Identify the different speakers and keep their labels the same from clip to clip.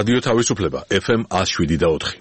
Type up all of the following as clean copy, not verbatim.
Speaker 1: რადიო თავისუფლება FM 107.4.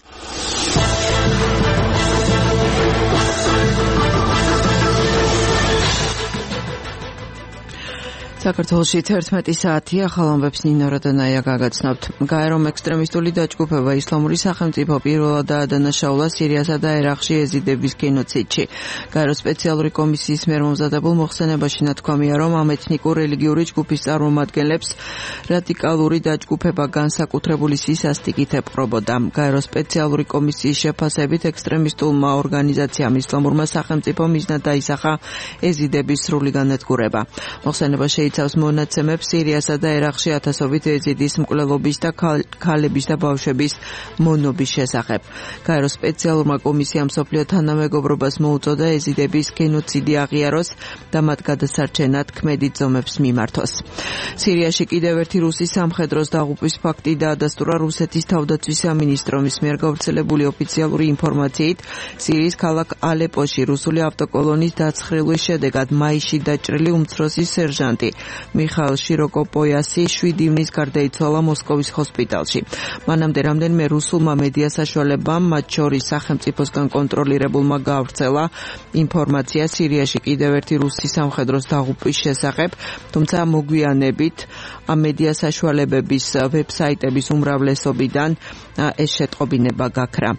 Speaker 2: საქართველოში 11 საათია, ახალ ამბებს ნინო როდანაია გაგაცნობთ. გაერომ ექსტრემისტული დაჯგუფება ისლამური სახელმწიფო პირველად დაადანაშაულა სირიასა და ერაყში ეზიდების გენოციდში. გაეროს სპეციალური კომისიის მიერ მომზადებულ მოხსენებაში ნათქვამია, რომ ამ ეთნიკურ რელიგიური ჯგუფის წარმომადგენლებს რადიკალური დაჯგუფება განსაკუთრებული სისასტიკით ეპყრობოდა. გაეროს სპეციალური კომისიის შეფასებით ექსტრემისტულმა ორგანიზაციამ ისლამურმა სახელმწიფომ მიზნად დაისახა ეზიდების სრული განადგურება. მოხსენება იცავს მონაცემებს სირიასა და ერაყში ათასობით ეზიდის მკვლელობის და ქალების და ბავშვების მონობის შესახებ. გაეროს სპეციალურმა კომისიამ მსოფლიო თანამეგობრობას მოუწოდა ეზიდების გენოციდი აღიაროს და მათ გადასარჩენად ქმედი ზომებს მიმართოს. სირიაში კიდევ ერთი რუსი სამხედროს დაღუპვის ფაქტი დაადასტურა რუსეთის თავდაცვის სამინისტროს მიერ გავრცელებული ოფიციალური ინფორმაციით. სირიის ქალაქ ალეპოში რუსული ავტოკოლონის დაცხრილვის შედეგად მაისში დაჭრილი უმცროსი სერჟანტი მიხაილ შიროკოპოიასი 7 ივნის გარდაიცვალა მოსკოვის ჰოსპიტალში. მანამდე რამდენიმე რუსულმა მედია საშუალებამ, მათ შორის სახელმწიფოსგან კონტროლირებულმა გავრცელა ინფორმაცია სირიაში კიდევ ერთი რუსი სამხედროს დაღუპვის შესახებ, თუმცა მოგვიანებით ამ მედია საშუალებების ვებსაიტების უმრავლესობიდან ეს შეტყობინება გაქრა.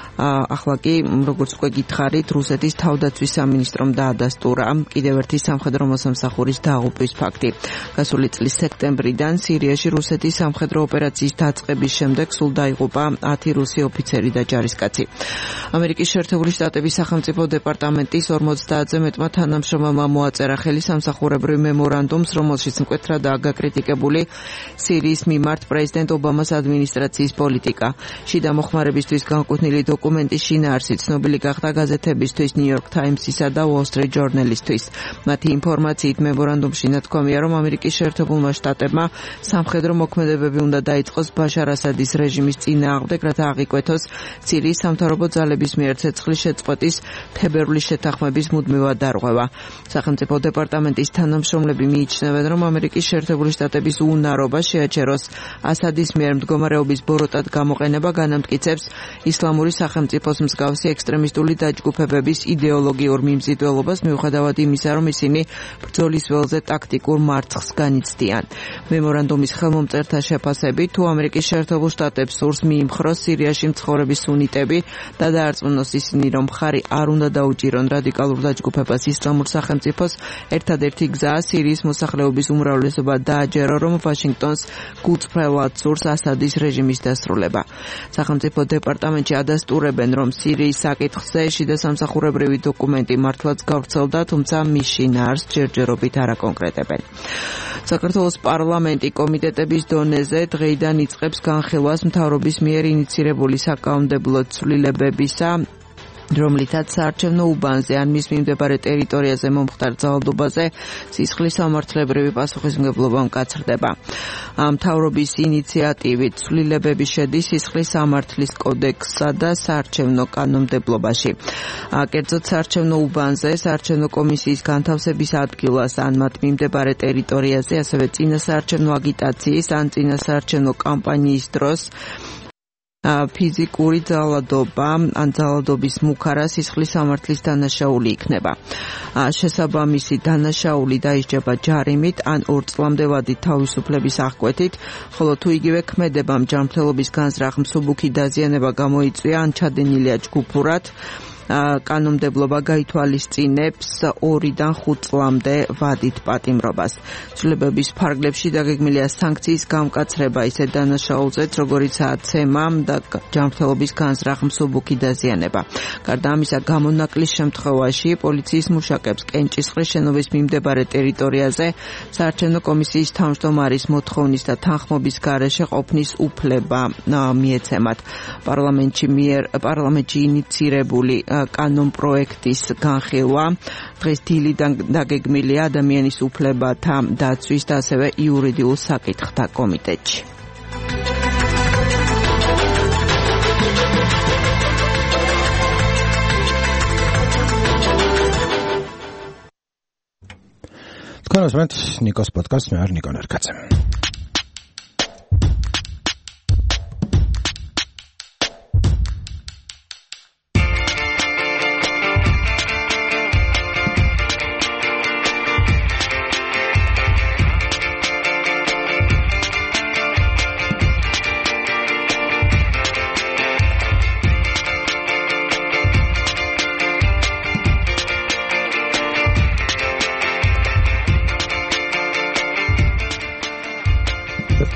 Speaker 2: ახლა კი, როგორც უკვე გითხარით, რუსეთის თავდაცვის სამინისტრომ დაადასტურა კიდევ ერთი სამხედრო მოსამსახურის დაღუპვის ფაქტი. გასული წლის სექტემბრიდან სირიაში რუსეთის სამხედრო ოპერაციის დაწყების შემდეგ სულ დაიღუპა 10 რუსი ოფიცერი და ჯარისკაცი. ამერიკის შეერთებული შტატების სახელმწიფო დეპარტამენტის 50-ზე მეტმა თანამშრომელმა მოაწერა ხელი სამსახურებრივ მემორანდუმს, რომელშიც მკვეთრადაა გაკრიტიკებული სირიის მიმართ პრეზიდენტ ობამას ადმინისტრაციის პოლიტიკა. შიდა მოხმარებისთვის განკუთვნილი დოკუმენტის შინაარსი ცნობილი გახდა გაზეთებისთვის New York Times-ისა და Wall Street Journal-ისთვის. მათი ინფორმაციით მემორანდუმში ნათქვამია, რომ ამერიკის შეერთებულმა შტატებმა სამხედრო მოქმედებები უნდა დაიწყოს ბაშარ ასადის რეჟიმის წინააღმდეგ, რათა აღიკვეთოს სირიის სამთავრობო ძალების მიერ ცეცხლის შეწყვეტის თებერვლის შეთანხმების მუდმივად დარღვევა. სახელმწიფო დეპარტამენტის თანამშრომლები მიიჩნევენ, რომ ამერიკის შეერთებული შტატების უნარობა შეაჩეროს ასადის მიერ მდგომარეობის ბოროტად გამოყენება განამტკიცებს ისლამური სახელმწიფოს მსგავსი ექსტრემისტული დაჯგუფებების იდეოლოგიურ მიმზიდველობას, მიუხედავად იმისა, რომ ისინი ბრძოლის ველზე ტაქტიკურ მარცხს განიცდიან. მემორანდუმის ხელმომწერთა შეფასებით, თუ ამერიკის შეერთებულ შტატებს სურს მიიმხროს სირიაში მცხოვრები სუნიტები და დაარწმუნოს ისინი, რომ მხარი არ უნდა დაუჭირონ რადიკალურ დაჯგუფებას ისლამურ სახელმწიფოს, ერთადერთი გზაა სირიის მოსახლეობის უმრავლესობა დააჯერო, რომ ვაშინგტონს გულწრფელად სურს ასადის რეჟიმის დასრულება. სახელმწიფო დეპარტამენტში ადასტურებენ, რომ სირიის საკითხზე შიდა სამსახურებრივი დოკუმენტი მართლაც გავრცელდა, თუმცა მის შინაარსს ჯერჯერობით არ აკონკრეტებენ. საქართველოს პარლამენტი კომიტეტების დონეზე დღეიდან იწყებს განხილვას მთავრობის მიერ ინიცირებული საკანონმდებლო ცვლილებებისა, რომლითაც საარჩევნო უბანზე ან მის მიმდებარე ტერიტორიაზე მომხდარ ძალადობაზე სისხლის სამართლებრივი პასუხისმგებლობა მკაცრდება. მთავრობის ინიციატივით ცვლილებები შედის სისხლის სამართლის კოდექსსა და საარჩევნო კანონმდებლობაში. კერძოდ საარჩევნო უბანზე საარჩევნო კომისიის განთავსების ადგილას ან მათ მიმდებარე ტერიტორიაზე, ასევე წინასაარჩევნო აგიტაციის ან წინასაარჩევნო კამპანიის დროს ფიზიკური ძალადობა ან ძალადობის მუქარა სისხლის სამართლის დანაშაული იქნება. შესაბამისი დანაშაული დაისჯება ჯარიმით ან 2 წლამდე ვადით თავისუფლების აღკვეთით, ხოლო თუ იგივე ქმედებამ ჯანმრთელობის განზრახ მსუბუქი დაზიანება გამოიწვია ან ჩადენილია ჯგუფურად, კანონმდებლობა გაითვალისწინებს 2-დან 5 წლამდე ვადით პატიმრობას. ცვლილებების ფარგლებში დაგეგმილია სანქციის გამკაცრება ისეთ დანაშაულზეც, როგორიცაა ცემა და ჯანმრთელობის განზრახ მსუბუქი დაზიანება. გარდა ამისა, გამონაკლის შემთხვევაში პოლიციის მუშაკებს კენჭისყრის შენობის მიმდებარე ტერიტორიაზე საარჩევნო კომისიის თავმჯდომარის მოთხოვნის და თანხმობის გარეშე ყოფნის უფლება მიეცემათ. პარლამენტში ინიცირებული კანონ პროექტის განხილვა დღეს დილიდან დაგეგმილია ადამიანის უფლებათა დაცვის და ასევე იურიდიულ საკითხთა კომიტეტში.
Speaker 3: თქვენ უსმენთ ნიკოს პოდკასტს, მე ვარ ნიკო ნერკაძე.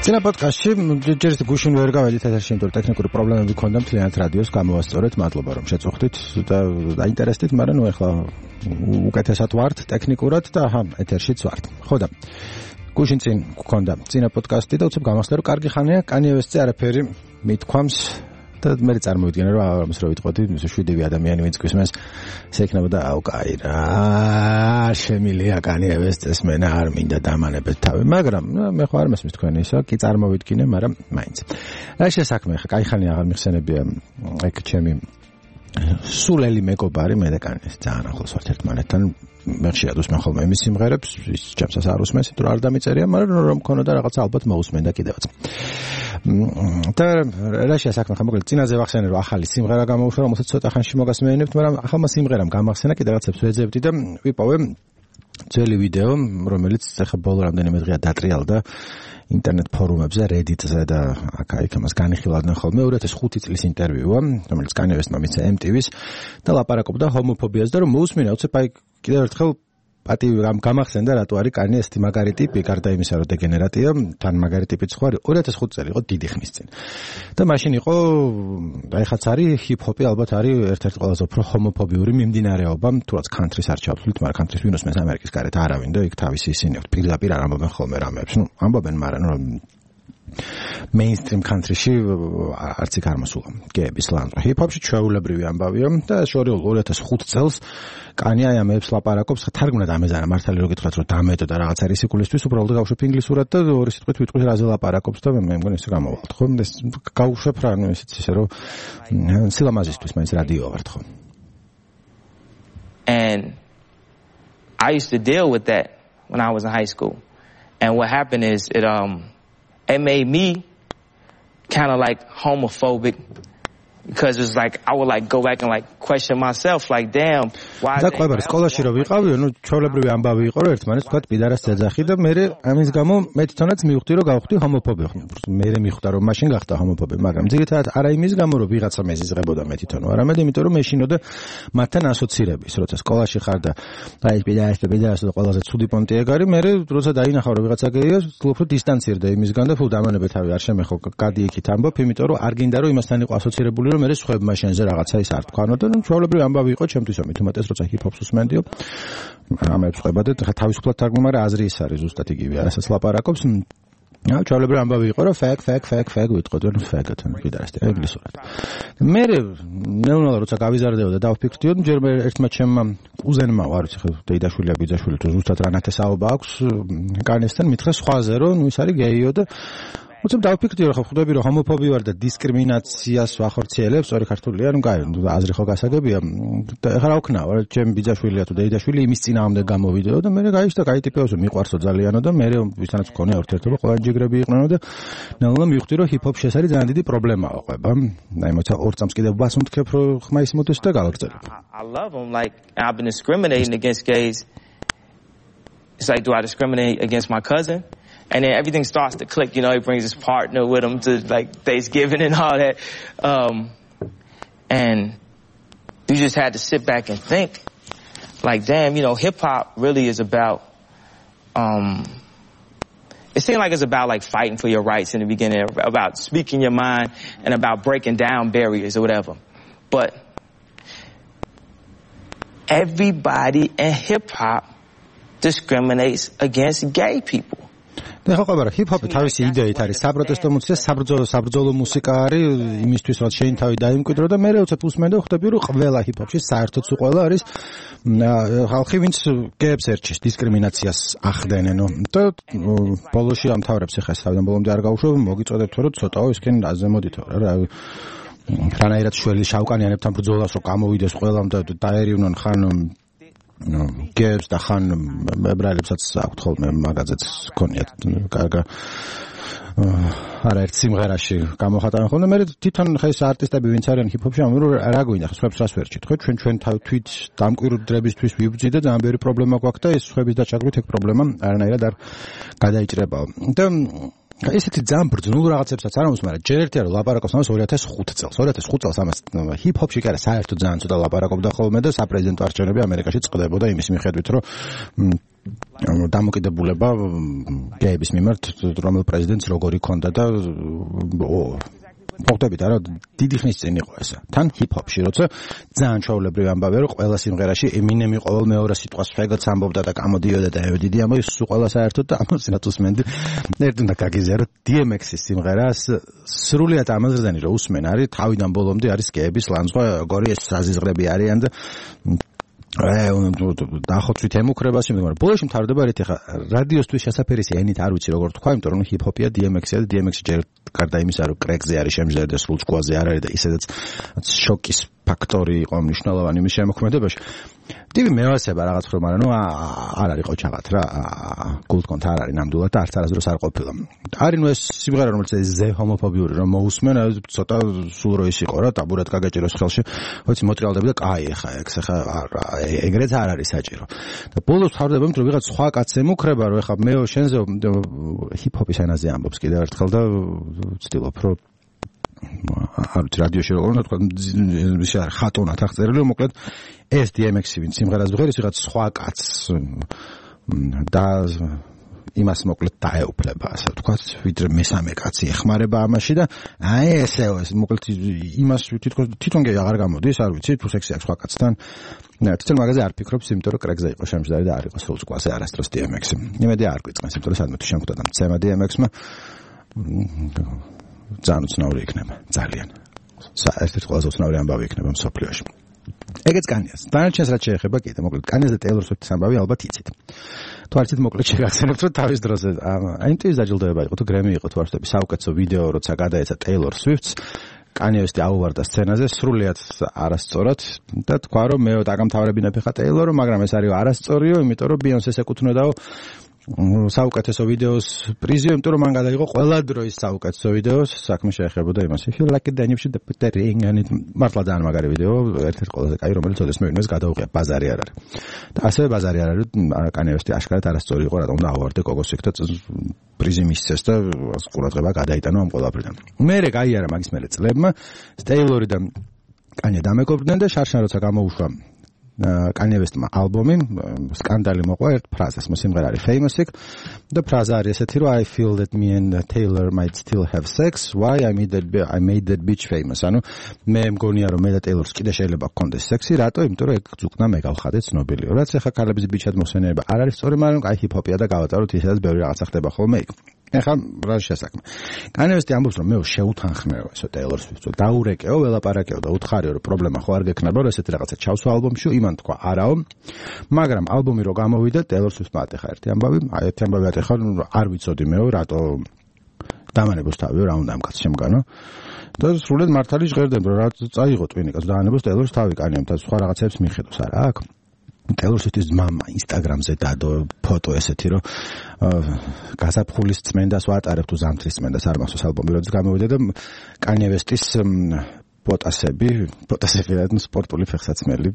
Speaker 3: წინა პოდკასტში ჯერ ისე გუშინ ვერ გავედით ეთერში, იმიტომ რომ ტექნიკური პრობლემები ჰქონდა მთლიანად რადიოს გამოვასწორეთ. მადლობა რომ შეწუხდით და დაინტერესდით, მაგრამ ნუ ახლა უკეთესად ვართ ტექნიკურად და ეთერშიც ვართ. ხო და გუშინ წინ გქონდა წინა პოდკასტი და უცებ გამახსენე რომ კარგი ხანია კანიე ვესტზე არაფერი მithქვამს და მე წარმოვიდგინე რომ ამას რო ვიტყოდი 7 ადამიანი ვინც გვისმენს შეექნებოდა აუ კაი რა შემილია კანიე ვესტეს მე არ მინდა დამანებეთ თავი მაგრამ მე ხო არ მესმის თქვენი ისა კი წარმოვიდგინე მაგრამ მაინც რა შესაქმე ხა კაი ხანი აღარ მიხსენებია ეგ ჩემი სულელი მეგობარი მე და კანიეს ძალიან ახლოს ვართ ერთმანეთთან მე ხშირად უსმენ ხოლმე იმის სიმღერებს ის ჩემსაც არ უსმენს თუ არ დამიწერია მაგრამ რომ მქონოდა რაღაცა ალბათ მოусმენდა კიდევაც და რა შესაქმე ხა მოკლედ წინაზე ვახსენე რომ ახალი სიმღერა გამოუშვა რომელსაც ცოტა ხანში მოგასმენებთ მაგრამ ახალმა სიმღერამ გამახსენა კიდე რაღაცებს ვეძებდი და ვიპოვე ძველი ვიდეო რომელიც ახლა ბოლო რამდენიმე დღეა დატრიალდა ინტერნეტ ფორუმებზე Reddit-ზე და აქ-იქ ამას განიხილავდნენ ხოლმე 2005 წლის ინტერვიუა რომელიც კანიე ვესტმა მიცა MTV-ს და ლაპარაკობდა ჰომოფობიაზე და რომ მოусმინა უცებ აი კიდევ ერთხელ პატივი გამახსენდა რატო არის კანიე ესეთი მაგარი ტიპი გარდა იმისა რომ დეგენერატია თან მაგარი ტიპიც ხო არის 2005 წელი იყო დიდი ხნის წინ და მაშინ იყო აი ხაც არის ჰიპ-ჰოპი ალბათ არის ერთ-ერთი ყველაზე უფრო ჰომოფობიური მიმდინარეობა თურაც country-ს არ ჩავთვლით მაგრამ country-ს ვინ უსმენს ამერიკის გარეთ არავინ და იქ თავისი ისინი აქვს პირდაპირ არ ამბობენ ხოლმე რამეებს ნუ ამბობენ მაგრამ ნუ mainstream country-ში არც იქ არ მოსულა გეების ლანდრა ჰიპ-ჰოპში ჩვეულებრივი ამბავია და შორეულ 2005 წელს კანია ამებს ლაპარაკობს თარგმნად ამეზანა მართალი რო გითხრათ რომ დამედო და რაღაც არის სიკულისთვის უბრალოდ გავუშვებ ინგლისურად და ორი სიტყვით ვიტყვი რაზე ლაპარაკობს და მე მგონი ესე გამოვალთ ხო ეს გავუშვებ რა ნუ ისე რომ სილამაზისთვის მაინც რადიო ვართ ხო
Speaker 4: and I used to deal with that when I was in high school and what happened is it made me kind of like homophobic because it's like I would like go back and like question myself like damn why
Speaker 3: და ყובה სკოლაში რო ვიყავი ნუ ჩვეულებრივი ამბავი იყო რომ ერთმანეთს თქვა პიდარას ძეძახი და მე ამის გამო მე თვითონაც მივხვდი რომ გავხდი ჰომოფობი მე მიხვდა რომ მაშინ გახდა ჰომოფობი მაგრამ ძირითადად არა იმის გამო რომ ვიღაცა მეზიზღებოდა მე თვითონ არამედ იმიტომ რომ მეშინოდა მათთან ასოცირების როცა სკოლაში ხარ და აი პიდარას და ყველაზე ცუდი პონტი ეგ არის მე როცა დაინახავ რომ ვიღაცა გეია უფრო დისტანცირდა იმისგან და ფულ დამანებე თავი არ შემეხო გადი იქით ამბობ იმიტომ რომ არ გინდა რომ იმასთან იყო ასოცირებული მე სხვებ მაშინზე რაღაცა ის არ თქვანო და ნუ ჩვეულებრივი ამბავი იყო ჩემთვის მით უმეტეს როცა ჰიპ-ჰოპს უსმენდიო ამებს ხვებოდა და თავისუფლად თარგმნა მაგრამ აზრი ის არის ზუსტად იგივე რასაც ლაპარაკობს ჩვეულებრივი ამბავი იყო რომ ფეგ ვიტყოდი ნუ ფეგად კიდარასტი ინგლისურად მე ნეუნალა როცა გავიზარდეო და დავფიქრდიო ჯერ მე ერთმა ჩემმა კუზენმა არ ვიცი ხო დეიდაშვილია ბიძაშვილი თუ ზუსტად რა ნათესაობა აქვს კანესთან მითხრა სხვაზე რომ ნუ ის არის გეიო და უცებ დავფიქრდი რომ ხვდები რომ ჰომოფობი ვარ და დისკრიმინაციას ვახორციელებს ორი ქართულია რომ კაი აზრი ხო გასაგებია და ეხლა რა ვქნა ჩემი ბიძაშვილია თუ დეიდაშვილი იმის წინააღმდეგ გამოვიდეო და მე გაიშთა კაი ტიპეოსო მიყვარსო ძალიანო და მე ვისთანაც მქონია ურთიერთობა ყველა ჯიგრები იყვნენო და ნელა მივხვდი რომ ჰიპ-ჰოპში ეს არის ძალიან დიდი პრობლემაა ყვება აი მოცა ორ წამს კიდევ ვასუნთქებ რომ ხმა ის მოდეს და გავაგრძელებ
Speaker 4: I love them like I've been discriminating against gays it's like do I discriminate against my cousin and then everything starts to click, you know, he brings his partner with him to like Thanksgiving and all that. And you just had to sit back and think like, damn, you know, hip hop really is about, it seemed like it's about like fighting for your rights in the beginning, about speaking your mind and about breaking down barriers or whatever. But everybody in hip hop discriminates against gay people.
Speaker 3: და ხო ყარა ჰიპ-ჰოპი თავისი იდეით არის საპროტესტო მუსიკა, საბრძოლო მუსიკა არის იმისთვის რომ შენ თავი დაიმკვიდრო და მე როცა უსმენ და ხვდები რომ ყველა ჰიპ-ჰოპში საერთოდ ყველა არის ხალხი ვინც გეებს ერჩის დისკრიმინაციას ახდენენო და ბოლოში ამთავრებს ახლა თავიდან ბოლომდე არ გავუშვებ მოგიწოდებთო რომ ცოტაო ისკენ აზემოდითო რა რანაირად შველი შავკანიანებთან ბრძოლას რომ გამოვიდეს ყველამ და დაერივნონ ხან გებს და ხან ებრაელებსაც აქვთ ხოლმე მაგაზეც ქონიათ კარგა არაერთ სიმღერაში გამოხატავენ ხოლმე მე თვითონ ხა ეს არტისტები ვინც არიან ჰიპ-ჰოპში ამბობენ რომ რა გვინდა ხსვებს რას ვერჩით ხო ჩვენ თვით დამკვირვებლებისთვის ვიბრძით და ძალიან ბევრი პრობლემა გვაქვს და ეს ხსვების დაჭაგვით ეგ პრობლემა არანაირად არ გადაიჭრებაო და ესეთი ძალიან ბრძნულ რაღაცებსაც არ ამოს, მაგრამ ჯერ ერთია რომ ლაპარაკობს ამას 2005 წელს. 2005 წელს ამას ჰიპ-ჰოპში კი არა, საერთოდ ძალიან ცოტა ლაპარაკობდა ხოლმე და საპრეზიდენტო არჩევნები ამერიკაში წყდებოდა იმის მიხედვით, რომ დამოკიდებულება გეების მიმართ, რომელ პრეზიდენტს როგორი ქონდა და მოხდებით არა დიდი ხნის წინ იყო ეს. თან ჰიპ-ჰოპში როცა ძალიან ჩვეულებრივი ამბავია რომ ყველა სიმღერაში ემინემი ყოველ მეორე სიტყვას ფეგოც ამბობდა და გამოდიოდა და დიდი ამბავი სულ ყველა საერთოდ და ამოცინათ უსმენდი. ერთ უნდა გაგიზიარო DMX-ის სიმღერას სრულიად ამაზრდანი რომ usmen არის თავიდან ბოლომდე არის გეების ლანძღვა როგორი ეს საზიზღრები არიან და დაახოცვით ემუქრებას იმდენ, მაგრამ ბოლოში მთავრდება ერთ ახლა რადიოსთვის შესაფერისი ენით არ ვიცი როგორ თქვა, იმიტომ რომ ჰიპ-ჰოპია DMX-ია და DMX-ი ჯერ გარდა იმისა რომ კრეკზე არის შემჟდარი და სულ სკوازზე არ არის და ისედაც შოკის ფაქტორი იყო მნიშვნელოვანი მის შემოქმედებაში. ტივი მევასება რაღაც ხო, მაგრამ ნუ არ არის ყოჩაღად რა, გულთქონთ არ არის ნამდვილად და არც არასდროს არ ყოფილა. არის ნუ ეს სიმღერა რომელიც ზე ჰომოფობიური რომ მოусმენ, ცოტა სულ რო ის იყო რა, ტაბურად გაგაჭიროს ხელში, ვიცი მოტრიალდები და კაი ხა ეგრეც არ არის საჭირო. და ბოლოს თავდება იმიტომ რომ ვიღაც სხვა კაცს ემუქრება რომ ხა მე შენზე ჰიპ-ჰოპის ენაზე ამბობს კიდევ ერთხელ და ვცდილობ რომ არ ვიცი რადიოში როგორ უნდა თქვა ხატონად აღწერილი რომ მოკლედ ეს DMX-ი ვინც სიმღერას ვღერის ვიღაც სხვა კაცს და იმას მოკლედ დაეუფლება ასე ვთქვათ ვიდრე მესამე კაცი ეხმარება ამაში და აი ესეო ეს მოკლედ იმას თვითონ აღარ გამოდის არ ვიცი თუ სექსი აქვს სხვა კაცთან თვითონ მაგაზე არ ფიქრობს იმიტომ რომ კრეკზე იყო შემჯდარი და არ იყო სულ სკوازზე არასდროს DMX-ი იმედი არ გვიწყენს იმიტომ რომ სადმე თუ შემხვდა და მცემა DMX-მა ძალიან უცნაური იქნება ძალიან ერთ-ერთი ყველაზე უცნაური ამბავი იქნება მსოფლიოში ეგეც კანიას დანარჩენს რაც შეეხება კიდე მოკლედ კანიას და ტეილორ სვიფტის ამბავი ალბათ იცით თუ არ იცით მოკლედ შეგახსენებთ რომ თავის დროზე აი ტივის დაჯილდოება იყო თუ გრემი იყო თუ არ ვთქვი საუკეთესო ვიდეო როცა გადაეცა ტეილორ სვიფტს კანიე ვესტი აუვარდა სცენაზე სრულიად არასწორად და თქვა რომ მე დაგამთავრებინა ფეხა ტეილორო მაგრამ ეს არის არასწორიო იმიტომ რომ ბიონსეს ეკუთვნოდაო საუკეთესო ვიდეოს პრიზი, იმიტომ რომ მან გადაიღო ყველა დროის საუკეთესო ვიდეოს, საქმე შეეხებოდა იმას. If you like it then you should put that ring and it მართლა ძალიან მაგარი ვიდეო, ერთ-ერთი ყველაზე კაი, რომელიც ოდესმე ვინმეს გადაუღია, ბაზარი არ არის. და ასევე ბაზარი არ არის, კანიე ვესტი აშკარად არასწორი იყო, რატომ უნდა ავარდე კოკოსიკ და პრიზი მისცეს და ყურადღება გადაიტანა ამ ყველაფრიდან. მერე გაიარა მაგის მერე წლებმა, ტეილორი და კანიე დამეკობრდნენ და შარშან როცა გამოუშვა კანიე ვესტმა ალბომი სკანდალი მოყვა ერთ ფრაზას სიმღერა არის famous-იქ და ფრაზა არის ესეთი რომ I feel that me and Taylor might still have sex why I made that bitch famous ანუ მე მგონია რომ მე და Taylor-ს კიდე შეიძლება გქონდეს სექსი რატო იმიტომ რომ ეგ ზუკნა მე გავხადე ცნობილიო რაც ახლა ქალების ბიჩად მოხსენიება არ არის სწორი მაგრამ აი ჰიპ-ჰოპია და გავაწაროთ ისედაც ბევრი რაღაცა ხდება ხოლმე იქ ეხლა რა შესაქმე. კანიე ვესტი ამბობს რომ მე შეუთანხმეო ესო ტეილორ სვიფტს დაურეკეო, ველაპარაკეო და უთხარიო რომ პრობლემა ხო არ გექნება რომ ესეთი რაღაცა ჩავსვა ალბომში, იმან თქვა არაო. მაგრამ ალბომი რო გამოვიდა ტეილორ სვიფტმა ატეხა ერთი ამბავი, აი ერთი ამბავი ატეხა არ ვიცოდი მეო რატო დამანებოს თავიო რა უნდა ამ კაცს შემგანო. და სრულიად მართალი ჟღერდნენ რომ რა წაიღო ტვინიკას დაანებოს ტეილორს თავი კანიემ და სხვა რაღაცებს მიხედოს არა აქ. ტეილორ სვიფტის მამა ინსტაგრამზე დადო ფოტო ესეთი რომ გაზაფხულის წმენდას ვატარებ თუ ზამთრის წმენდას არ მახსოვს ალბომი როდის გამოვიდა და კანიე ვესტის ბოტასები რა სპორტული ფეხსაცმელი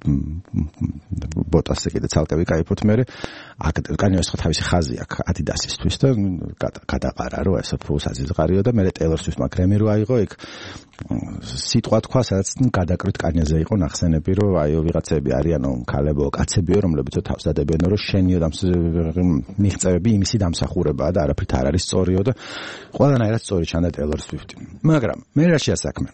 Speaker 3: ბოტასი კიდე ცალკე ვიკაიფოთ მე კანიე ვესტი თავისი ხაზი აქვს ადიდასისთვის და გადაყარა რომ ესე ფულსაზიზღარიო და მე ტეილორ სვიფტმა გრემი რო აიღო იქ სიტყვა თქვა სადაც გადაკრით კანიეზე იყო ნახსენები რომ აიო ვიღაცები არიანო ქალებო კაცებიო რომლებიც თავს დადებიან რომ შენიო მიღწევები იმისი დამსახურებაა და არაფრით არ არის სწორიო და ყველანაირად სწორი ჩანდა ტეილორ სვიფტი მაგრამ მე რა შეასაქმე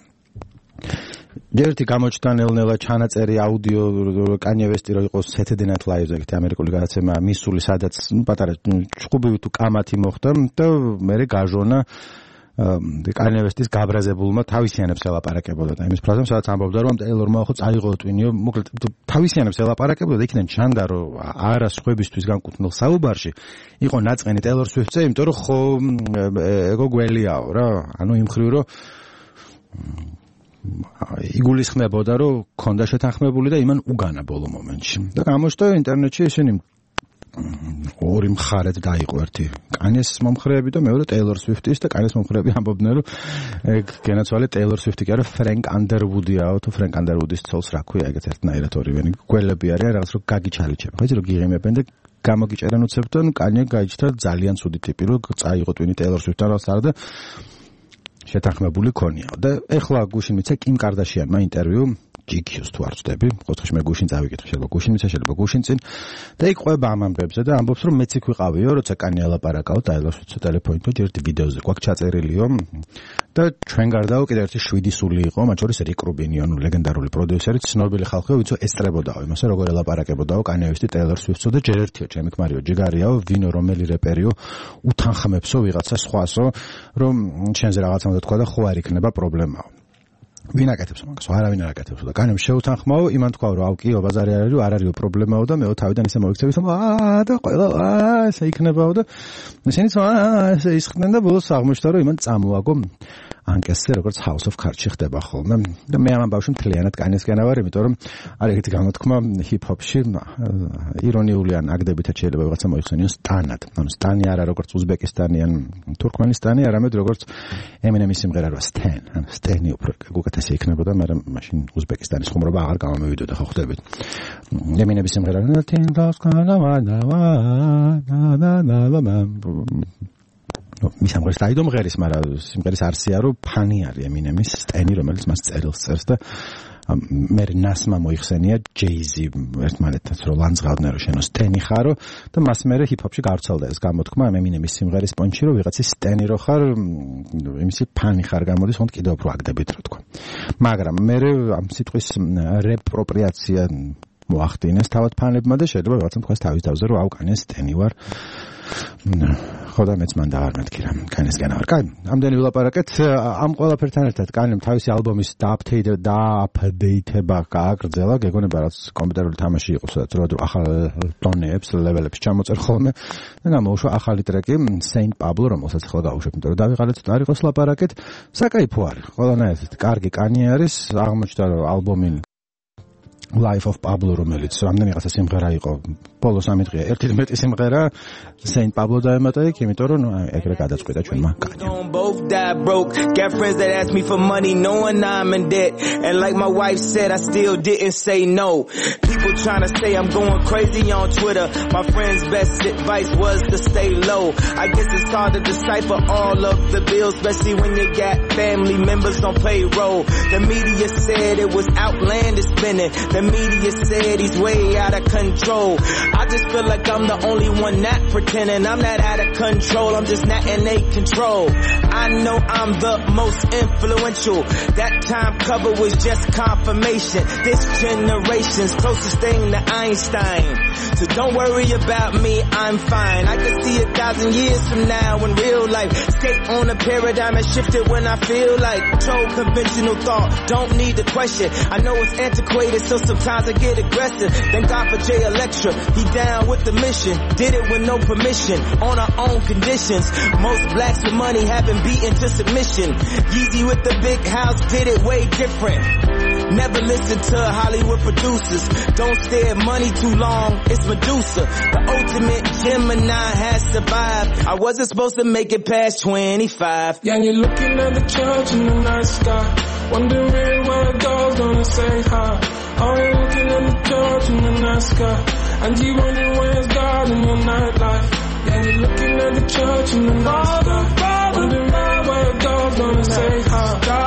Speaker 3: ერთი გამოჩნდა ნელ-ნელა ჩანაწერი აუდიო კანიე ვესტი რო იყო Saturday Night Live-ზე ეგეთი ამერიკული გადაცემა მისული სადაც პატარა ჭუბივი თუ კამათი მოხდა და მე გაჟონა კანიე ვესტის გაბრაზებულმა თავისიანებს ელაპარაკებოდა და იმის ფრაზამ სადაც ამბობდა რომ ტეილორმა ხო წაიღო ტვინიო მოკლედ თავისიანებს ელაპარაკებოდა და იქიდან ჩანდა რომ არა სხვებისთვის განკუთვნილ საუბარში იყო ნაწყენი ტეილორ სვიფტზე იმიტომ რომ ხო ეგო გველიაო რა ანუ იმ ხრივ რომ იგულისხმებოდა რომ ქონდა შეთანხმებული და იმან უგანა ბოლო მომენტში და გამოჩნდა ინტერნეტში ისინი ორი მხარეთ დაიყო ერთი კანიეს მომხრეები და მეორე ტეილორ სვიფტის და კანიეს მომხრეები ამბობდნენ რომ ეგ გენაცვალე ტეილორ სვიფტი კი არა ფრენკ ანდერვუდიაო თუ ფრენკ ანდერვუდის ცოლს რა ქვია ეგეთ ერთნაირად ორივენი გველები არიან რაღაც რომ გაგიჩალიჩება ხო იცი რომ გიღიმებენ და გამოგიჭერენ უცებთან კანიე გაიჩნდა ძალიან ცუდი ტიპი რომ წაიღო ტვინი ტეილორ სვიფტთან რაც არა და შეთანხმებული ქონიაო და ეხლა გუშინ მიცე კიმ კარდაშიანმა ინტერვიუ GQ-ს თუ არ ვწდები, ყოველთვის მე გუშინ წავიკითხე, შეიძლება გუშინ მიცა, შეიძლება გუშინ წინ და იქ ყვება ამ ამბებზე და ამბობს რომ მეც იქ ვიყავიო, როცა კანი ალაპარაკაო Taylor Swift-ს ტელეფონით, ჯერ ვიდეოზე გვაქვს ჩაწერილიო და ჩვენ გარდაო კიდევ ერთი 7 სული იყო, მათ შორის რიკ რუბინი, ანუ ლეგენდარული პროდიუსერი, ცნობილი ხალხი, ვინც ესწრებოდაო იმასე, როგორ ელაპარაკებოდაო Kanye West-ი Taylor Swift-სო და ჯერ ერთიო ჩემი ქმარიო, ჯიგარიაო, ვინო რომელი რეპერიო უთანხმებსო ვიღაცა სხვასო, რომ შენზე რაღაცა უნდა თქვა და ხო არ იქნება პრობლემაო. ვინ აკეთებს მაგას? არავინ არ აკეთებს და კანემ შეუთანხმაო, იმან თქვა რომ აუ ბაზარი არ არის, არ არისო პრობლემაო და მეო თავიდან ისე მოიქცევი, რომ და ყველა ესე იქნებაო და ისინიც ესე ისხდნენ და ბოლოს აღმოჩნდა რომ იმან წამოაგო ანკესზე როგორც House of Cards-ში ხდება ხოლმე და მე ამ ბავშვი მთლიანად კანისგან ავარ, იმიტომ რომ არის ეგეთი გამოთქმა ჰიპ-ჰოპში ირონიული ან აგდებითად შეიძლება ვიღაცა მოიხსენიოს სტანად. ანუ სტანი არა როგორც უზბეკისტანი ან თურქმენისტანი, არამედ როგორც Eminem-ის სიმღერა რა Stan, ან Stani უფრო უკეთესი იქნებოდა, მაგრამ მაშინ უზბეკისტანის ხუმრობა აღარ გამომივიდოდა, ხო ხვდებით. Eminem-ის სიმღერა მის ამღერს დაიდო მღერის, მაგრამ სიმღერის არსია რომ ფანი არის Eminem-ის Stani, რომელიც მას წერილს წერს და მე ნასმა მოიხსენია Jay-Z ერთმანეთთან რომ ლანძღავდნენ რომ შენო Stani ხარო და მას მე ჰიპ-ჰოპში გავრცელდა ეს გამოთქმა Eminem-ის სიმღერის პონჩი რომ ვიღაცის Stani რო ხარ იმისი ფანი ხარ გამოდის, ხონდ კიდევ უფრო აგდებით რა თქვა. მაგრამ მე ამ სიტყვის რეპროპრიაცია მოახდინეს თავად ფანებმა და შეიძლება ვიღაცამ თქვას თავის თავზე რომ აუკანე Stani ვარ. ხო და მეც მან დავარმეთქი რა კანისგან ავარ. კაი, ამდენი ვილაპარაკეთ ამ ყველაფერთან ერთად კანემ თავისი ალბომის დააპდეითება გააგრძელა, გეგონება რაც კომპიუტერული თამაში იყო, სადაც რო ახალ ტონეებს, ლეველებს ჩამოწერ ხოლმე და გამოუშვა ახალი ტრეკი Saint Pablo, რომელსაც ახლა გავუშვებ, იმიტომ რომ დავიღალეთ და არ იყოს ლაპარაკეთ. საკაიფო არის, ყველანაირად კარგი კანი არის, აღმოჩნდა რომ ალბომი Life of Pablo რომელიც რამდენი რაღაცა სიმღერა იყო ბოლოს ამიტყია ერთი მეტი სიმღერა Saint Pablo დაემატა იქ იმიტომ რომ ეგრე გადაწყვიტა ჩვენმა კანემ.
Speaker 5: Both die broke, got friends that ask me for money knowing I'm in debt, and like my wife said I still didn't say no. People trying to say I'm going crazy on Twitter, my friend's best advice was to stay low. I guess it's hard to decipher all of the bills, especially when you got family members on payroll. The media said it was outlandish spending. The media said he's way out of control. I just feel like I'm the only one not pretending I'm not out of control. I'm just not in a control. I know I'm the most influential. That time cover was just confirmation. This generation's closest thing to Einstein. So don't worry about me, I'm fine. I can see 1,000 years from now in real life. Skate on a paradigm and shift it when I feel like. Control conventional thought, don't need to question. I know it's antiquated, so sometimes I get aggressive. Thank God for Jay Electra, he down with the mission. Did it with no permission, on our own conditions. Most blacks with money have been beaten to submission. Yeezy with the big house did it way different. Never listen to Hollywood producers. Don't stare at money too long, it's Medusa. The ultimate Gemini has survived. I wasn't supposed to make it past 25.
Speaker 6: Yeah, you're looking at the church in the night sky, wondering where it goes, gonna say hi. Oh, you're looking at the church in the night sky, and you wondering where's God in your nightlife. Yeah, you're looking at the church in the night sky, wondering where it goes, gonna say hi.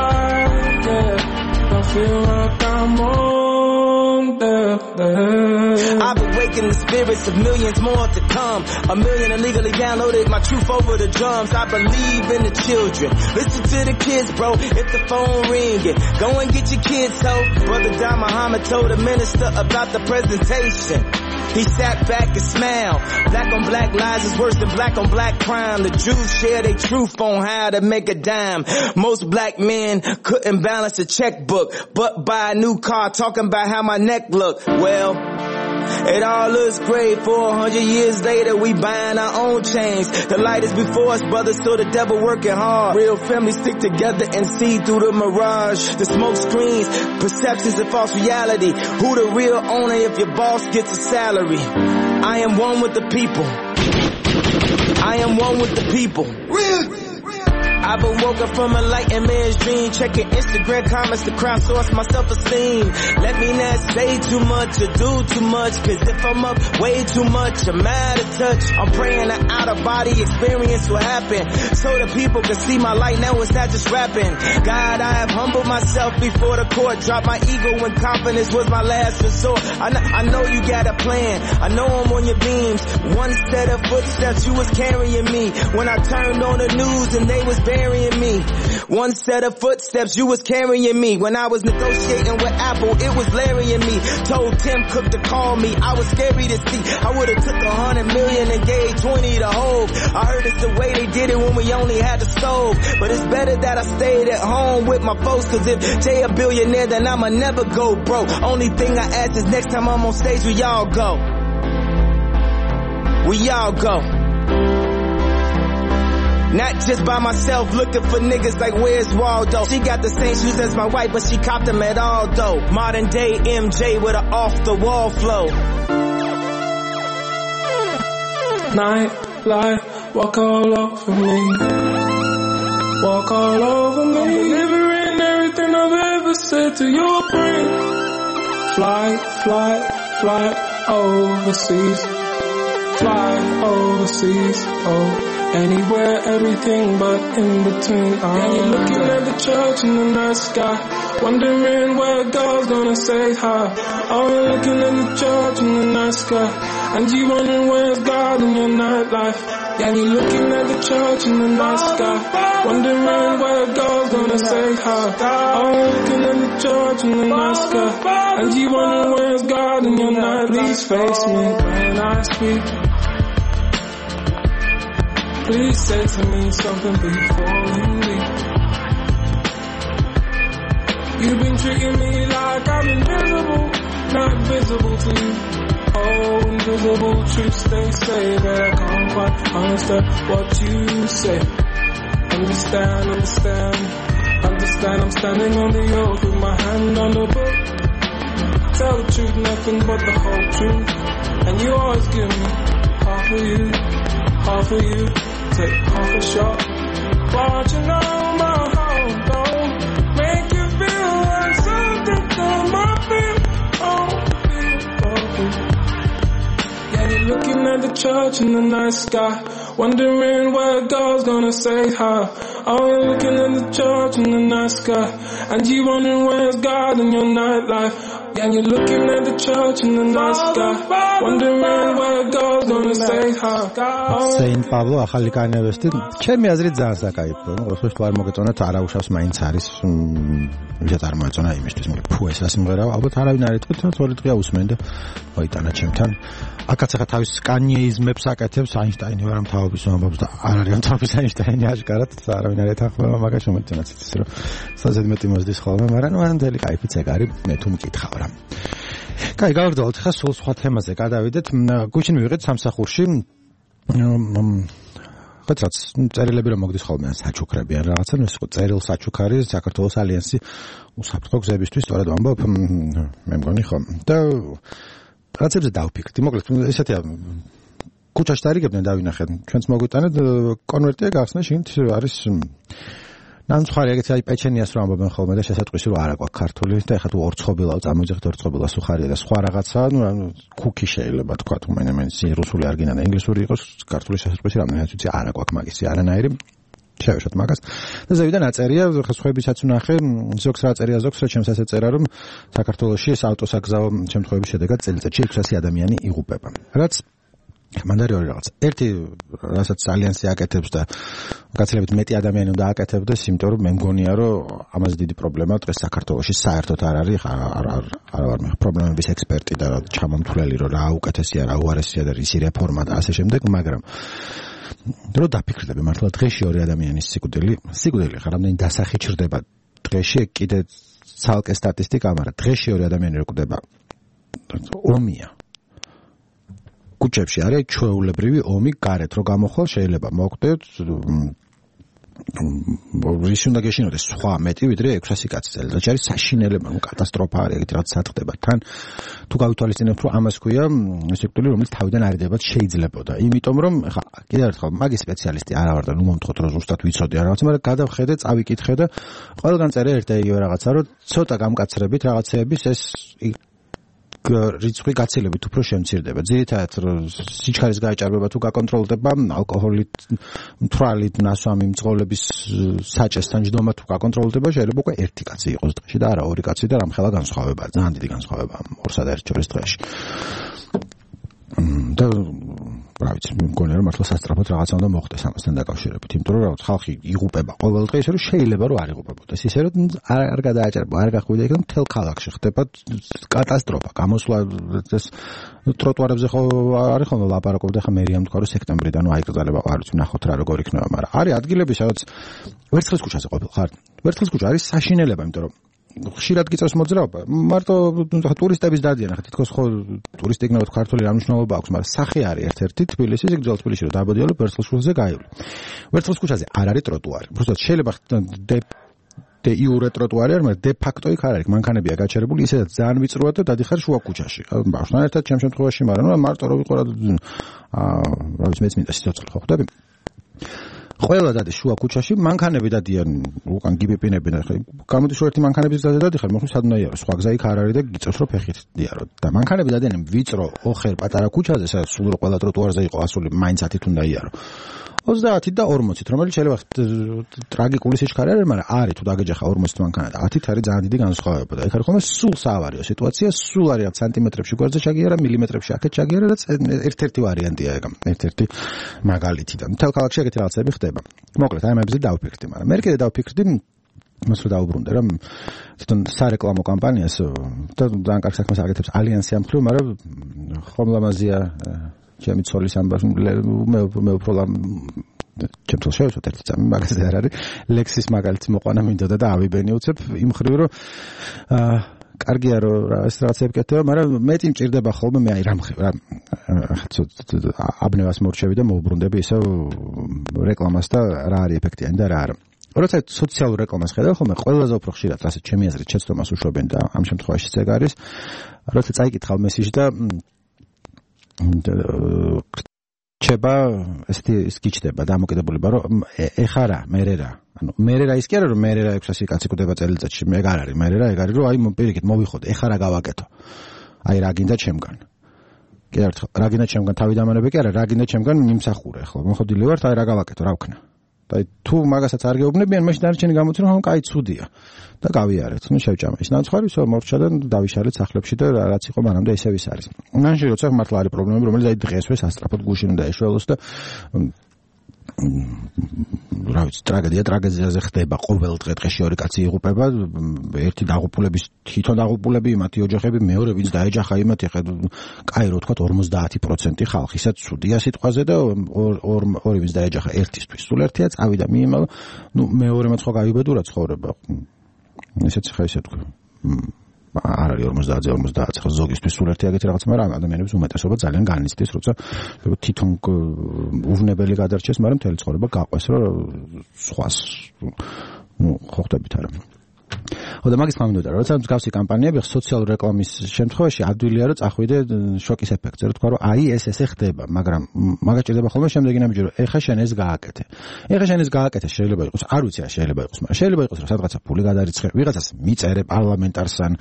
Speaker 6: Yeah, I feel like I'm on there.
Speaker 5: I've awakened the spirits of millions more to come. 1 million illegally downloaded my truth over the drums. I believe in the children. Listen to the kids, bro. If the phone ringing, go and get your kids, ho. Brother Don Muhammad told the minister about the presentation. He sat back and smiled. Black on black lies is worse than black on black crime. The Jews share their truth on how to make a dime. Most black men couldn't balance a checkbook, but buy a new car talking about how my neck look. Well, it all looks great. 400 years later, we buying our own chains. The light is before us, brothers, so the devil working hard. Real families stick together and see through the mirage. The smoke screens, perceptions and false reality. Who the real owner if your boss gets a salary? I am one with the people. I am one with the people. I've been woken from a light and man's dream, checking Instagram comments to crowdsource my self-esteem. Let me not say too much or do too much, cause if I'm up way too much, I'm out of touch. I'm praying an out-of-body experience will happen, so the people can see my light. Now it's not just rapping. God, I have humbled myself before the court, dropped my ego when confidence was my last resort. I know you got a plan, I know I'm on your beams. One set of footsteps, you was carrying me when I turned on the news and they was burying me. One set of footsteps, you was carrying me when I was negotiating with Apple. It was Larry and me. Told Tim Cook to call me. I was scary to see. I would've took 100 million and gave 20 to Hov. I heard it's the way they did it when we only had the stove. But it's better that I stayed at home with my folks, cause if Jay a billionaire, then I'ma never go broke. Only thing I ask is next time I'm on stage, we all go. We all go. Not just by myself, looking for niggas like where's Waldo. She got the same shoes as my wife, but she copped them at Aldo. Modern day MJ with an off the wall flow.
Speaker 6: Night, light, walk all over me. Walk all over me. I'm delivering everything I've ever said to your brain. Fly, fly, fly overseas. Fly overseas, oh. Anywhere, everything but in between. And you're looking at the church in the night sky, wondering where God's gonna say hi. Oh, you're looking at the church in the night sky, and you wondering where's God in your nightlife. Yeah, you're looking at the church in the night sky, wondering where God's gonna say hi. Oh, you're looking at the church in the night sky, and you wondering where's God in your nightlife. Please face me when I speak. Please say to me something before you leave. You've been treating me like I'm invisible, not visible to you. Oh, invisible truths they say, but I can't quite understand what you say. Understand, I'm standing on the oath with my hand on the book. Tell the truth, nothing but the whole truth. And you always give me half of you, half of you. Take half a shot, but you know my heart don't make you feel like something that might feel. Yeah, you're looking at the church in the night sky, wondering where God's gonna say hi. Oh, you're looking at the church in the night sky, and you wondering where's God in your nightlife. Yeah, you're looking at the church in the night sky, wondering where God's gonna say hi.
Speaker 3: Saint Pablo ახალი კანევესტი ჩემი აზრით ძალიან საკაიფო. ოსოს თუ არ მოგეწონათ, არა უშავს მაინც არის ვისაც არ მოეწონა იმისთვის, მაგრამ ფუ ეს სიმღერა ალბათ არავინ არ ეთქვით, თორე დღეა усმენ და მოიტანა ჩემთან. აქაც ახლა თავის კანიეიზმებს აკეთებს აინშტაინი ვარ ამთავობის ამბობს და არ არის ამთავობის აინშტაინი აშკარად არავინ არ ეთანხმება მაგას შემოიწონათ ის რომ საზედ მეტი მოსდის ხოლმე, მაგრამ ნუ ანდელი კაიფიც ეგ არის, მე თუ მკითხავ რა. კაი, გავაგრძელოთ ხა სულ სხვა თემაზე გადავიდეთ. გუშინ მივიღეთ სამსახურში ხეთრაც წერილები რომ მოგდის ხოლმე საჩუქრები ან რაღაცა, ეს ხო წერილ საჩუქ არის საქართველოს ალიანსი უსაფრთხო გზებისთვის, სწორედ ვამბობ, მე მგონი ხო. და რაღაცებზე დავფიქრდი, მოკლედ ესეთია კუჩაში დარიგებდნენ დავინახეთ. ჩვენც მოგვიტანეთ კონვერტია გახსნა, შიგნით არის ნამცხვარი ეგეც აი პეჩენიას რომ ამბობენ ხოლმე და შესატყვისი რომ არა გვაქვს ქართული და ეხლა თუ ორ ცხობილაო წამოძახთ ორ ცხობილა სუხარია და სხვა რაღაცა, ნუ კუკი შეიძლება თქვა თუ მე რუსული არ გინდა და ინგლისური იყოს ქართული შესატყვისი რამდენიც ვიცი არა გვაქვს მაგისი არანაირი შევეშოთ მაგას და ზევიდან აწერია ხა სხვაებისაც ვნახე ზოგს რა წერია ზოგს რა ჩემს ასე წერა რომ საქართველოში ეს ავტოსაგზაო შემთხვევების შედეგად წელიწადში 600 ადამიანი იღუპება რაც მანდარი ორი რაღაც. ერთი რასაც ალიანსი აკეთებს და გაცილებით მეტი ადამიანი უნდა აკეთებდეს, იმიტომ რომ მე მგონია რომ ამაზე დიდი პრობლემა დღეს საქართველოში საერთოდ არ არის, არ ვარ მე პრობლემების ექსპერტი და ჩამომთვლელი რომ რა უკეთესია, რა უარესია და ისი რეფორმა და ასე შემდეგ, მაგრამ რო დაფიქრდები მართლა დღეში ორი ადამიანის სიკვდილი ხარ რამდენი დასახი ჩრდება დღეში კიდე ცალკე სტატისტიკა, მაგრამ დღეში ორი ადამიანი რო კვდება ომია კუჩებში არის ჩვეულებრივი ომი გარეთ რო გამოხვალ შეიძლება მოკვდეთ რის უნდა გეშინოდეს სხვა მეტი ვიდრე 600 კაცი წელიწად. რაც არის საშინელება, კატასტროფა არის, ეგეთი რაც ხდება. თან თუ გავითვალისწინებთ, რომ ამას ქვია სექტორი, რომელიც თავიდან არიდებად შეიძლებოდა. იმიტომ რომ ხა კიდევ ერთხელ მაგის სპეციალისტი არა ვარ და ნუ მომთხოვთ რომ ზუსტად ვიცოდე რა რაღაცა, მაგრამ გადავხედე, წავიკითხე და ყველგან წერე ერთ და იგივე რაღაცა, რომ ცოტა გამკაცრებით რაღაცეების ეს რიცხვი გაცილებით უფრო შემცირდება. ძირითადად სიჩქარის გააჭარბება თუ გაკონტროლდება, ალკოჰოლით, მთვრალით, ნასვამი მძღოლების საჭესთან ჯდომა თუ გაკონტროლდება, შეიძლება უკვე ერთი კაცი იყოს დღეში და არა ორი კაცი და რამხელა განსხვავებაა, ძალიან დიდი განსხვავებაა ორსა და ერთ შორის დღეში. და რა ვიცი, მგონია რომ მართლა სასწრაფოდ რაღაცა უნდა მოხდეს ამასთან დაკავშირებით, იმიტომ რომ რაღაც ხალხი იღუპება ყოველ დღე ისე რომ შეიძლება რომ არ იღუპებოდეს, ისე რომ არ გადააჭარბება, არ გახვიდა იქ მთელ ქალაქში ხდება კატასტროფა, გამოსვლა ეს ტროტუარებზე ხო არის ხოლმე ლაპარაკობდი, ხა მერიამ თქვა რომ სექტემბრიდან აიკრძალება, არ ვიცი ნახოთ რა როგორ იქნება, მაგრამ არის ადგილები სადაც ვერცხლის ქუჩაზე ყოფილ ხარ. ვერცხლის ქუჩა არის საშინელება, იმიტომ რომ ხშირად გიწევს მოძრაობა. მარტო ტურისტების დადიან, ხა თითქოს ხო ტურისტი იქნებოდ ქართული რა მნიშვნელობა აქვს, მაგრამ სახე არის ერთ-ერთი თბილისის, გრძელ თბილისში რომ დაბოდიალო ვერცხლის ქუჩაზე გაივლი. ვერცხლის ქუჩაზე არ არის ტროტუარი. უბრალოდ შეიძლება დე იურე ტროტუარი არის, მაგრამ დე ფაქტო იქ არ არის. მანქანებია გაჩერებული, ისედაც ძალიან ვიწროა და დადიხარ შუა ქუჩაში. ბავშვთან ერთად ჩემ შემთხვევაში, მაგრამ მარტო რო ვიყო რა ვიცი მეც მინდა სიცოცხლე ხო ხვდები. ყველა დადის შუა ქუჩაში, მანქანები დადიან უკან გიბიპინები და ხა გამოდის ერთი მანქანების გზაზე დადიხარ, მოხდა სადუნაიარო, სხვა გზა იქ არ არის და გიწევს რომ ფეხით დიარო. და მანქანები დადიან ვიწრო ოხერ პატარა ქუჩაზე, სადაც სულ რო ყველა ტროტუარზე იყო ასული, მაინც 10-ით უნდა იარო. 30 და 40-ით, რომელიც შეიძლება ტრაგიკული სიჩქარე არის, მაგრამ არის თუ დაგეჯახა 40 მანქანა და 10-ით არის ძალიან დიდი განსხვავება და იქ არის ხოლმე სულ საავარიო სიტუაცია, სულ არის სანტიმეტრებში გვერდზე ჩაგიარა, მილიმეტრებში აქეთ ჩაგიარა და ერთ-ერთი ვარიანტია ეგ, ერთ-ერთი მაგალითი და მთელ ქალაქში ეგეთი რაღაცები ხდება. მოკლედ, აი ამებზე დავფიქრდი, მაგრამ მე კიდე დავფიქრდი მას რომ დაუბრუნდე რომ თვითონ სარეკლამო კამპანიას და ძალიან კარგ საქმეს აკეთებს ალიანსი ამ მხრივ, მაგრამ ხომლამაზია ჩემი ცოლის ამბავს მე უფრო ჩემთვის შევეცოთ ერთი წამი მაგაზე არ არის ლექსის მაგალითი მოყვანა მინდოდა და ავიბენი უცებ იმ მხრივ რომ კარგია რომ ეს რაღაცები კეთდება, მაგრამ მეტი მჭირდება ხოლმე მე აი აბნევას მორჩები და მოუბრუნდები ისე რეკლამას და რა არის ეფექტიანი და რა არა. როცა სოციალურ რეკლამას ხედავ ხოლმე ყველაზე უფრო ხშირად რასაც ჩემი აზრით შეცდომას უშვებენ და ამ შემთხვევაში ეგ არის, როცა წაიკითხავ მესიჯს და ჩება ეს გიჩდება დამოკიდებულება რომ ეხა რა მერე რა ანუ მერე რა ის კი არა რომ მერე რა 600 კაცი კვდება წელიწადში მე არ არის მერე რა ეგ არის რომ აი პირიქით მოვიხოდე ეხა რა გავაკეთო აი რა გინდა ჩემგან კიდევ ერთხელ რა გინდა ჩემგან თავი დამანები კი არა რა გინდა ჩემგან მიმსახურე ხო მოხდილი ვართ აი რა გავაკეთო რა ვქნა და თუ მაგასაც არ გეუბნებიან მაშინ დარჩენი გამოწვევა ხომ კაი ცუდია და გავიარეთ ნუ შევჭამა ის ნაცხვარი ისო მორჩა და დავიშალეთ სახლებში და რაც იყო მანამდე ისევ ის არის მაშინ როცა მართლა არის პრობლემები რომელიც აი დღესვე სასწრაფოდ გუშინ უნდა ეშველოს და რა ვიცი ტრაგედიაზე ხდება ყოველ დღე-დღეში ორი კაცი იღუპება ერთი დაღუპულების თვითონ დაღუპულები მათი ოჯახები მეორე ვინც დაეჯახა იმათ ეხა კაი რო თქვა 50% ხალხისაც ცუდია სიტყვაზე და ორი ვინც დაეჯახა ერთისთვის სულ ერთია წავიდა მიემა ნუ მეორე მაცხო გაიბედურა ცხოვრება ესეც ხა ისე თქვა არ არის 50-50 ხო ზოგისთვის სულ ერთი აგეთი რაღაც მაგრამ ადამიანების უმეტესობა ძალიან განიცდის როცა თვითონ უვნებელი გადარჩეს მაგრამ მთელი ცხოვრება გაყვეს რომ სხვას ნუ ხო ხდებით არა ხო და მაგის მომდოდა როცა მსგავსი კამპანიები სოციალურ რეკლამის შემთხვევაში ადვილია რომ წახვიდე შოკის ეფექტზე რომ თქვა რომ აი ესე ხდება მაგრამ მაგაჭირდება ხოლმე შემდეგი ნაბიჯი რომ ეხა შენ ეს გააკეთე შეიძლება იყოს არ ვიცი რა შეიძლება იყოს მაგრამ შეიძლება იყოს რომ სადღაცა ფული გადარიცხე ვიღაცას მიწერე პარლამენტარსთან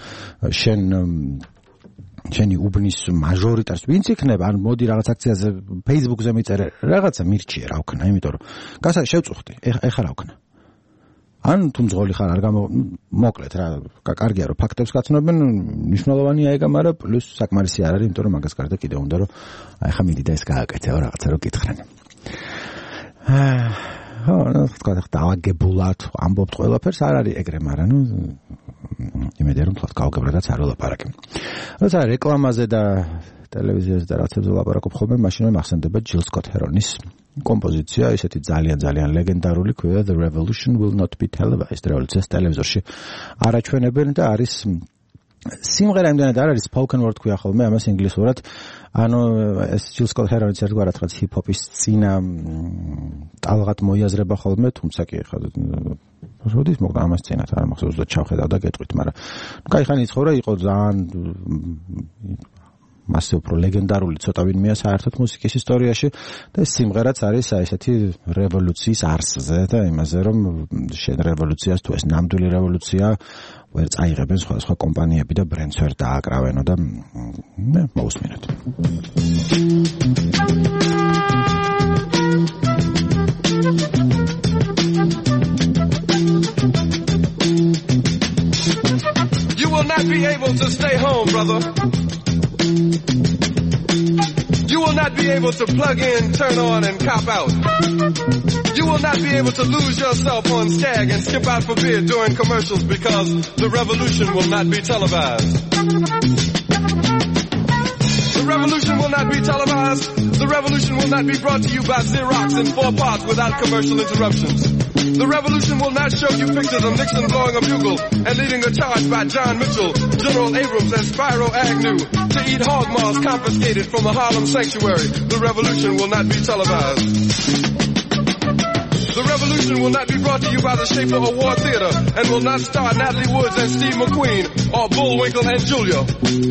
Speaker 3: შენი უბნის მაჟორიტარს ვინც იქნება ან მოდი რაღაც აქციაზე Facebook-ზე მიწერე რაღაცა მირჩიე რა ვქნა იმიტომ რომ გასა შევწუხდი ეხა რა ვქნა ან თუ მძღოლი ხარ არ მოკლედ რა კარგია რომ ფაქტებს გაცნობენ მნიშვნელოვანია ეგა მაგრამ პლუს საკმარისი არ არის იმიტომ რომ მაგას გარდა კიდე უნდა რომ აი ხა მიდი და ეს გააკეთეო რაღაცა რომ გითხრენ ხო ნუ თქვა დავაგებულად ამბობთ ყველაფერს არ არის ეგრე მაგრამ ნუ იმედია რომ თქვა გავგებრადაც არ ვლაპარაკი როცა რეკლამაზე და ტელევიზიაზე და რაღაცებზე ვლაპარაკობ ხოლმე მაშინ მახსენდება ჯილ სკოტ ჰერონის კომპოზიცია ისეთი ძალიან ლეგენდარული ქვია The Revolution Will Not Be Televised რევოლუციას ტელევიზორში არ აჩვენებენ და არის სიმღერა იმდენად არ არის spoken word ქვია ხოლმე ამას ინგლისურად ანუ ეს ჯილ სკოტ ჰერონის ერთგვარად რაღაც ჰიპ-ჰოპის წინა ტალღად მოიაზრება ხოლმე თუმცა კი ხა როდის მოგდა ამას წინათ არ მახსოვს და ჩავხედავ და გეტყვით მაგრამ კაი ცხოვრა იყო ძალიან მასე უფრო ლეგენდარული ცოტა ვინმეა საერთოდ მუსიკის ისტორიაში და ეს სიმღერაც არის ესეთი რევოლუციის არსზე და იმაზე რომ შენ რევოლუციას თუ ეს ნამდვილი რევოლუცია ვერ წაიღებენ სხვა კომპანიები და ბრენდს ვერ დააკრავენო და მოусმინოთ
Speaker 7: You will not be able to stay home, brother. You will not be able to plug in, turn on, and cop out. You will not be able to lose yourself on Skag and skip out for beer during commercials because the revolution will not be televised. The revolution will not be televised. The revolution will not be brought to you by Xerox in 4 parts without commercial interruptions. The revolution will not show you pictures of Nixon blowing a bugle and leading a charge by John Mitchell, General Abrams, and Spyro Agnew to eat hog maws confiscated from a Harlem sanctuary. The revolution will not be televised. The revolution will not be brought to you by the Schaefer Award Theater and will not star Natalie Woods and Steve McQueen or Bullwinkle and Julia.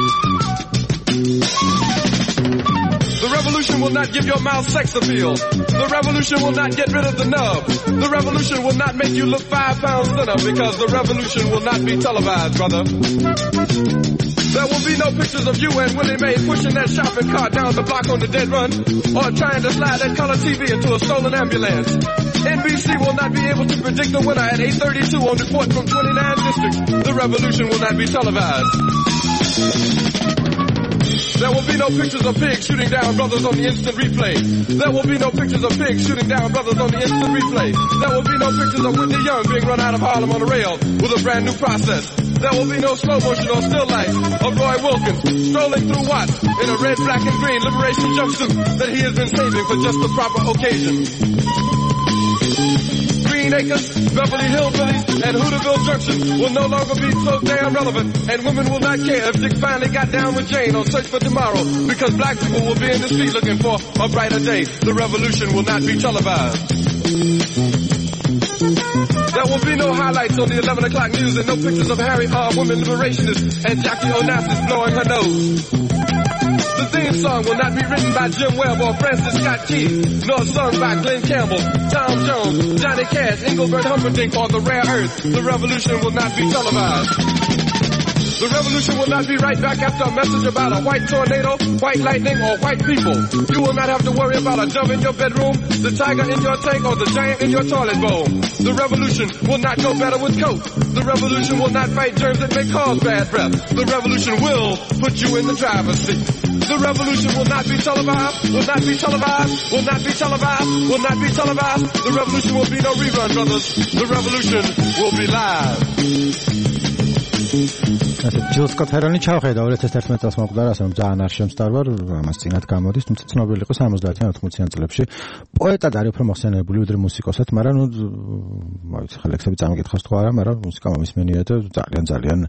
Speaker 7: The revolution will not give your mouth sex appeal. The revolution will not get rid of the nub. The revolution will not make you look 5 pounds thinner because the revolution will not be televised, brother. There will be no pictures of you and Willie Mae pushing that shopping cart down the block on the dead run or trying to slide that color TV into a stolen ambulance. NBC will not be able to predict the winner at 8:32 on Report from 29 districts. The revolution will not be televised. There will be no pictures of pigs shooting down brothers on the instant replay. There will be no pictures of pigs shooting down brothers on the instant replay. There will be no pictures of Whitney Young being run out of Harlem on a rail with a brand new process. There will be no slow motion or still life of Roy Wilkins strolling through Watts in a red, black, and green liberation jumpsuit that he has been saving for just the proper occasion. Green Acres, Beverly Hillbillies, and Hooterville Junction will no longer be so damn relevant, and women will not care if Dick finally got down with Jane on Search for Tomorrow, because black people will be in the street looking for a brighter day. The revolution will not be televised. There will be no highlights on the 11 o'clock news and no pictures of Harry R. Women liberationists and Jackie Onassis blowing her nose. The theme song will not be written by Jim Webb or Francis Scott Key, nor sung by Glenn Campbell, Tom Jones, Johnny Cash, Engelbert Humperdinck, or The Rare Earth. The revolution will not be televised. The revolution will not be right back after a message about a white tornado, white lightning, or white people. You will not have to worry about a dove in your bedroom, the tiger in your tank, or the giant in your toilet bowl. The revolution will not go better with Coke. The revolution will not fight germs that may cause bad breath. The revolution will put you in the driver's seat. The revolution will not be televised, will not be televised, will not be televised, will not be televised. The revolution will be no rerun, brothers. The revolution will be live.
Speaker 3: ჯილ სკოტ ჰერონი ჩავხედა 2011 წელს მოკვდა ასე რომ ძალიან არ შემსწარვა ამას წინათ გამოდის თუმცა ცნობილი იყო 70-იან 80-იან წლებში პოეტად არის უფრო მოხსენებული ვიდრე მუსიკოსად მაგრამ ნუ მოიცი ხა ლექსები წამიკითხავს თუ არა მაგრამ მუსიკა მომისმენია და ძალიან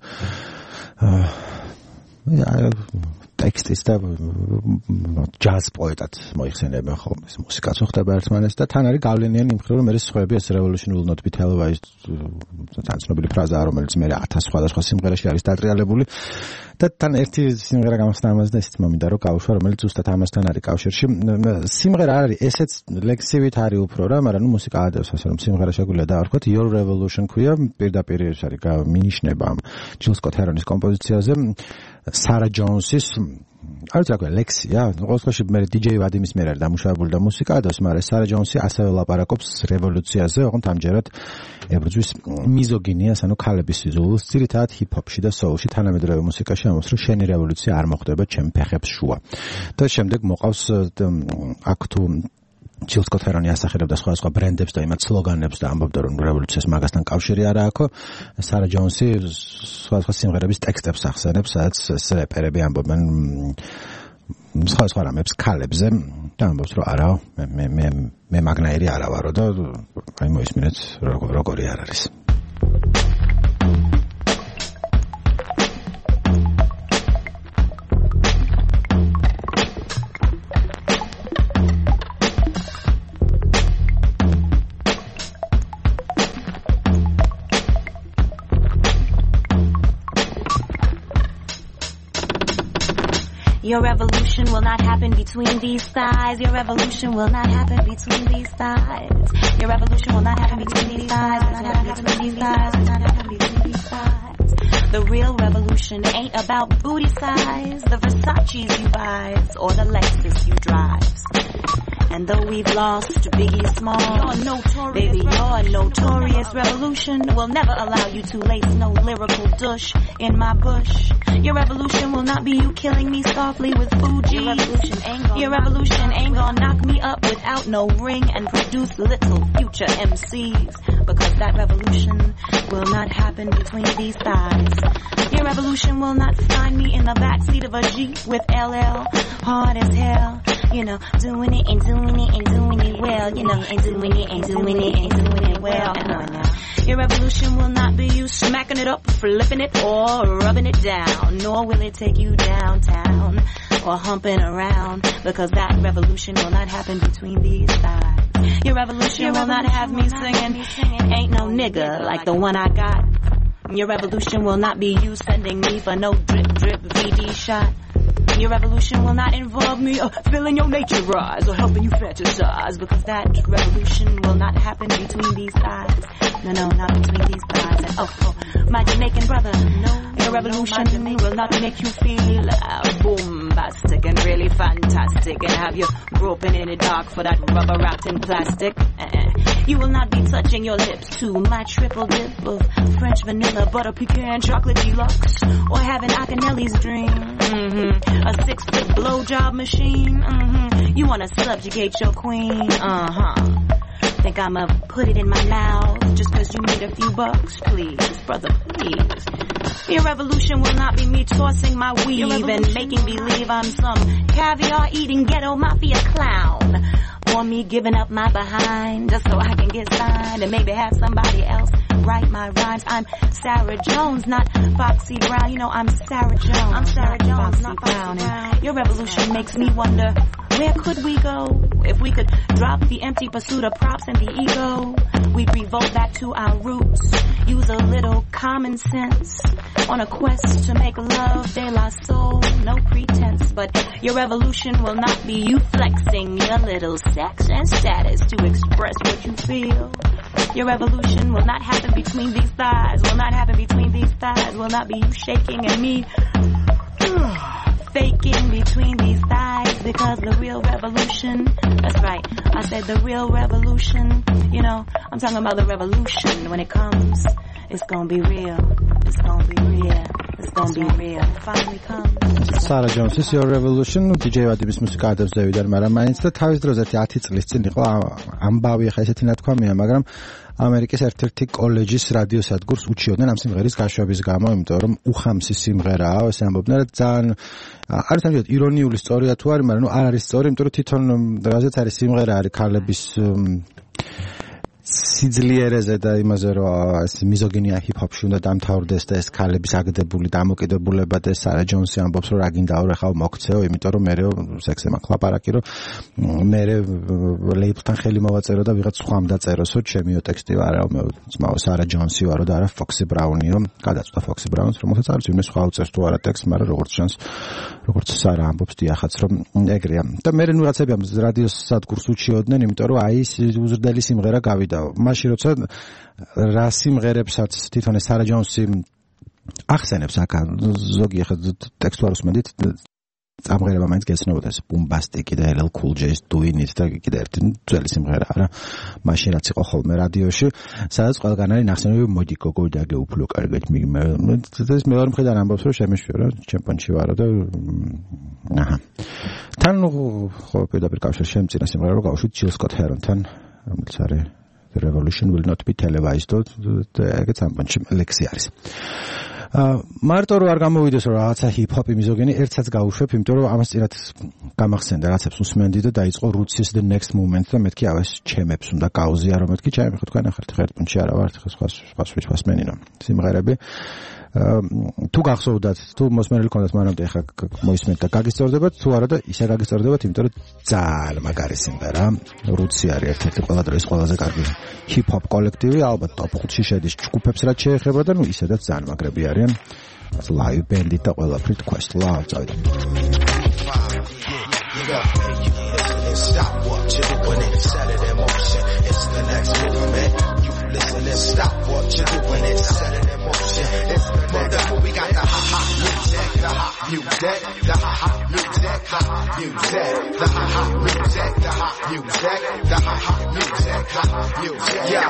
Speaker 3: ტექსტის და ჯაზ პოეტად მოიხსენებენ ხოლმე ეს მუსიკაც ხდება ერთმანეთს და თან არის გავლენიანი იმ მხრივ რომ ეს სხვები ეს revolution will not be televised ძალიან ცნობილი ფრაზაა რომელიც მე 1000 სხვადასხვა სიმღერაში არის დატრიალებული და თან ერთი სიმღერა გამახსნა ამაზე და ისიც მომინდა რომ გავუშვა რომელიც ზუსტად ამასთან არის კავშირში სიმღერა არის ესეც ლექსივით არის უფრო რა მაგრამ ნუ მუსიკა ადევს ასე რომ სიმღერა შეგვიძლია დავარქვათ Your Revolution ქვია პირდაპირ ეს არის მინიშნება ჯილ სკოტ ჰერონის კომპოზიციაზე Sarah Jones-ის არის რა ქვია ლექსია ყოველთვის მე DJ ვადიმის მიერ არის დამუშავებული და მუსიკა ადევს მაგრამ Sarah Jones-ი ასევე ლაპარაკობს რევოლუციაზე ოღონდ ამჯერად ებრძვის მიზოგინიას ანუ ქალების სიზულს ძირითადად ჰიპ-ჰოპში და soul-ში თანამედროვე მუსიკაში ამბობს რომ შენი რევოლუცია არ მოხდება ჩემ ფეხებს შუა და შემდეგ მოყავს აქ თუ ჯილ სკოტ ჰერონი ასახელებდა სხვადასხვა ბრენდებს და იმათ სლოგანებს და ამბობდა რომ რევოლუციას მაგასთან კავშირი არ აქვს Sarah Jones-ი სხვადასხვა სიმღერების ტექსტებს ახსენებს სადაც რეპერები ამბობენ სხვადასხვა რამებს ქალებზე და ამბობს რომ არა მე მაგნაირი არა ვარო და აი მოისმინეთ როგორი არ არის
Speaker 8: Your revolution will not happen between these thighs. Your revolution will not happen between these thighs. Your revolution will not happen between these thighs. Will not happen between these thighs. Will not happen between these thighs. The real revolution ain't about booty size, the Versace's you buys, or the Lexus you drives. And though we've lost Biggie Small, baby, your notorious revolution will never allow you to lace no lyrical douche in my bush. Your revolution will not be you killing me softly with Fuji. Your revolution ain't gonna knock me up without no ring and produce little future MCs. Because that revolution will not happen between these thighs. Your revolution will not find me in the backseat of a Jeep with LL, hard as hell. You know, doing it and doing it and doing it well. You know, and doing it and doing it and doing it well. Your revolution will not be you smacking it up, flipping it, or rubbing it down. Nor will it take you downtown or humping around. Because that revolution will not happen between these thighs. Your revolution will not have me singing Ain't No Nigga like the one I got. Your revolution will not be you sending me for no drip drip VD shot. Your revolution will not involve me filling your nature rise or helping you fantasize, because that revolution will not happen between these thighs. No, not between these thighs. And my Jamaican brother, no, your revolution will not make you feel bombastic and really fantastic and have you groping in the dark for that rubber wrapped in plastic. You will not be touching your lips to my triple dip of French vanilla, butter pecan, chocolate deluxe, or having Akinelli's dream. A 6-foot blowjob machine. You wanna subjugate your queen. Think I'ma put it in my mouth just cause you made a few bucks? Please, brother, please. Your revolution will not be me tossing my weave and making believe I'm some caviar eating ghetto mafia clown, or me giving up my behind just so I can get signed and maybe have somebody else write my rhymes. I'm Sarah Jones, not Foxy Brown. You know I'm Sarah Jones. I'm Sarah Jones, not Foxy Brown. And your revolution makes me wonder, where could we go if we could drop the empty pursuit of props and the ego? We'd revolt back to our roots, use a little common sense on a quest to make love de la soul, no pretense. But your revolution will not be you flexing your little sex and status to express what you feel. Your revolution will not happen between these thighs, will not happen between these thighs, will not be you shaking and me faking between these thighs, because the real revolution, that's right, I said the real revolution, you know, I'm talking about the revolution when it comes, it's gonna be real, it's gonna be real, it's gonna be real, it finally comes.
Speaker 3: Sarah Jones-ის Your Revolution DJ ვადიმის მუსიკა ადევზდევიდან, მაგრამ მაინც და თავის დროზე 10 წლის წინ იყო ამბავი, ხა ესეთი ნათქვამია, მაგრამ ამერიკის ერთ-ერთი კოლეჯის რადიო სადგურს უჩიოდნენ ამ სიმღერის გაშვების გამო, იმიტომ რომ უხამსი სიმღერაა, ესე ამბობდნენ და ძალიან არის ამჟამად ირონიული სწორია თუ არის, მაგრამ არ არის სწორი, იმიტომ რომ თვითონ რაზეც არის სიმღერა არის ქალების სიძლიერეზე და იმაზე რომ ეს მიზოგინია ჰიპ-ჰოპში უნდა დამთავრდეს და ეს ქალების აგდებული დამოკიდებულება და სარა ჯონსი ამბობს რომ რა გინდაო რა ხავ მოგცეო, იმიტომ რომ მეო სექსზე მაკლაპარაკი რომ მე ლეიბლთან ხელი მოვაწერო და ვიღაც სხვამ დაწეროსო ჩემიო ტექსტი არა მე ძმაო სარა ჯონსი ვარო და არა ფოქსი ბრაუნიო, გადაწყვეტა ფოქსი ბრაუნს რომელსაც არის ვინმე სხვა უწერს თუ არა ტექსტს, მაგრამ როგორც ჩანს როგორც სარა ამბობს დიახაც რომ ეგრეა და მე ნუ რაღაცები ამ რადიოს სადგურს უჩიოდნენ, იმიტომ რომ აი ეს უზრდელი სიმღერა გავიდა მაშინ როცა რა სიმღერებსაც თვითონ სარა ჯონსი ახსენებს აქ ზოგი ახლა ტექსტს არ უსმენდით ამღერება მაინც გეცნობოდა ეს ბომბასტიკი და LL Cool J-ს Doing It და კიდე ერთი ძველი სიმღერაა რა მაშინ რაც იყო ხოლმე რადიოში სადაც ყველგან არის ნახსენები მოდი გოგო და გეუფლო კარგად ეს მეორე მხრიდან ამბობს რომ შემეშვიო რა ჩემპიონში ვარო და აჰა თან ხო პირდაპირ კავშირში შემწირა სიმღერა რომ გავუშვით Jill Scott Heronთან რომელიც არის The revolution will not be televised. ეგეც ამბანში ლექსი არის. მარტო რომ არ გამოვიდეს რომ რაღაცა ჰიპ-ჰოპი მიზოგენი ერთსაც გავუშვებ, იმიტომ რომ ამას წინათ გამახსენდა რაღაცებს უსმენდი და დაიწყო Roots-ის The Next Moment და მეთქი ავეს ჩემებს უნდა გაუზია რომ მეთქი ჩემი ხო თქვენ ახლა ერთ პუნქტში არა ვარ სხვა სმენინო სიმღერები თუ გახსოვდათ თუ მოსმენელი ქონდათ მანამდე ახლა მოისმენთ და გაგისწორდებათ თუ არა და ისე გაგისწორდებათ იმიტომ რომ ძალიან მაგარი სიმღერა Roots-ი არის ერთ-ერთი ყველა დროის ყველაზე კარგი ჰიპ-ჰოპ კოლექტივი ალბათ top 5-ში შედის ჯგუფებს რაც შეეხება და ნუ ისედაც ძალიან მაგრები არიან live band-ით და ყველაფრით Questlove წავიდა
Speaker 9: you go. Hey, you listen and stop what you're doing and set it in motion. It's the next movement. You listen and stop what you're doing and set it in motion. It's the next movement. We got the ha-ha music, the hot music, the ha-ha music, hot music, the ha-ha music, the hot music, the ha-ha music, hot music. Yo,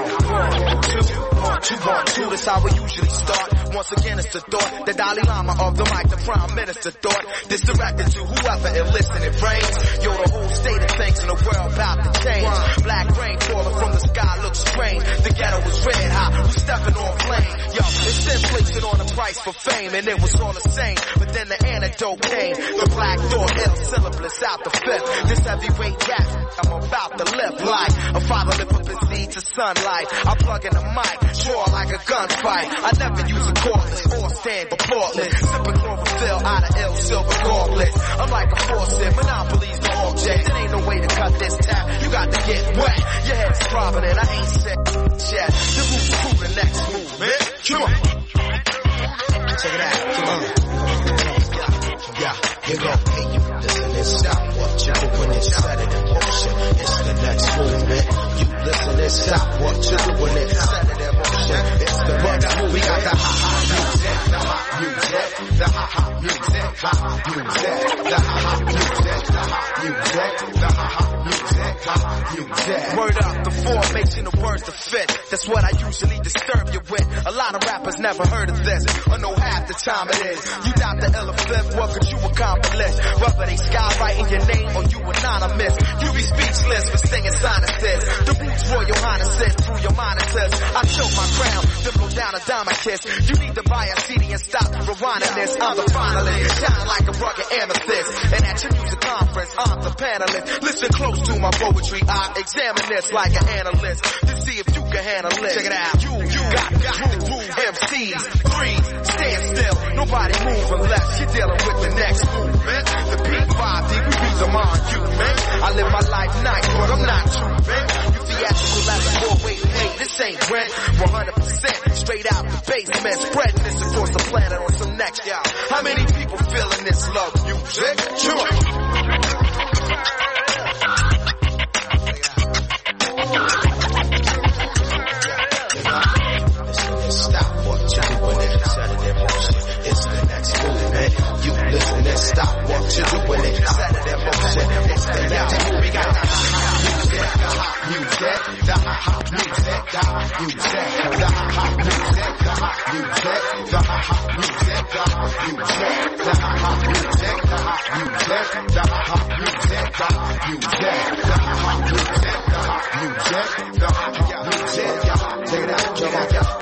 Speaker 9: 1, 2, 1, 2, that's how we usually start. Once again, it's the thought, the Dalai Lama of the mic, the Prime Minister thought. This directed to whoever it listen, it rains. Yo, the whole state of things in the world about to change. Black rain falling from the sky looks strange. The ghetto was red hot, we stepping on flame. Yo, it's inflation on the price for fame, and it was all the same. But then the antidote came. The black thought, ill syllabus out the fifth. This heavyweight gas, I'm about to live like a father lift up his seed to sunlight. I plug in the mic, draw like a gunfight. I never use a cordless or stand reportless. Sipping chlorophyll out of ill silver gauntlets. I'm like a faucet, monopolies the object. There ain't no way to cut this tap. You got to get wet. Your head's throbbing and I ain't said yet. The move's cool, the next move, man. Come on. Check it out. Come on. Yeah, here go. Hey, you listen and stop what you're doing and set it in motion. It's the next movement. You listen and stop what you're doing and set it in motion. It's the next move. We got the ha-ha music, the hot music, the ha-ha music, hot music, the ha-ha music, the hot music, the ha-ha music, hot music. Word up, the formation of words to fit. That's what I usually disturb you with. A lot of rappers never heard of this, or know half the time it is. You doubt the elephant, what could you accomplish? Whether they skywriting your name or you anonymous, you be speechless for singing sinuses. The roots Royal Highnesses through your monitors. I choke my crown, then blow down a diamond kiss. You need to buy a CD and stop rewinding this. I'm the finalist, shine like a rugged amethyst. And at your music conference, I'm the panelist. Listen close to my poetry, I examine this like an analyst to see if you can handle it. Check it out, you got to move. MCs, breathe, stand still. Nobody move unless you're dealing with the next movement. The big 5D, we beat them on you, man. I live my life nice, but I'm not true, man. You theatrical as a boy, wait, this ain't rent. 100% straight out the basement, spreading this across the planet on some next, y'all. How many people feeling this love music? Sure. Stop what you're doing and set it in motion. It's the next movement. You listen and stop what you're doing and set it in motion. It's the next movement. We got the hot music, the hot music, the hot music, the hot music, the hot music, the hot music, the hot music, the hot music, the hot music, the hot music, the hot music, the hot music, the hot music, the hot music, the hot music. Check it out, check it out.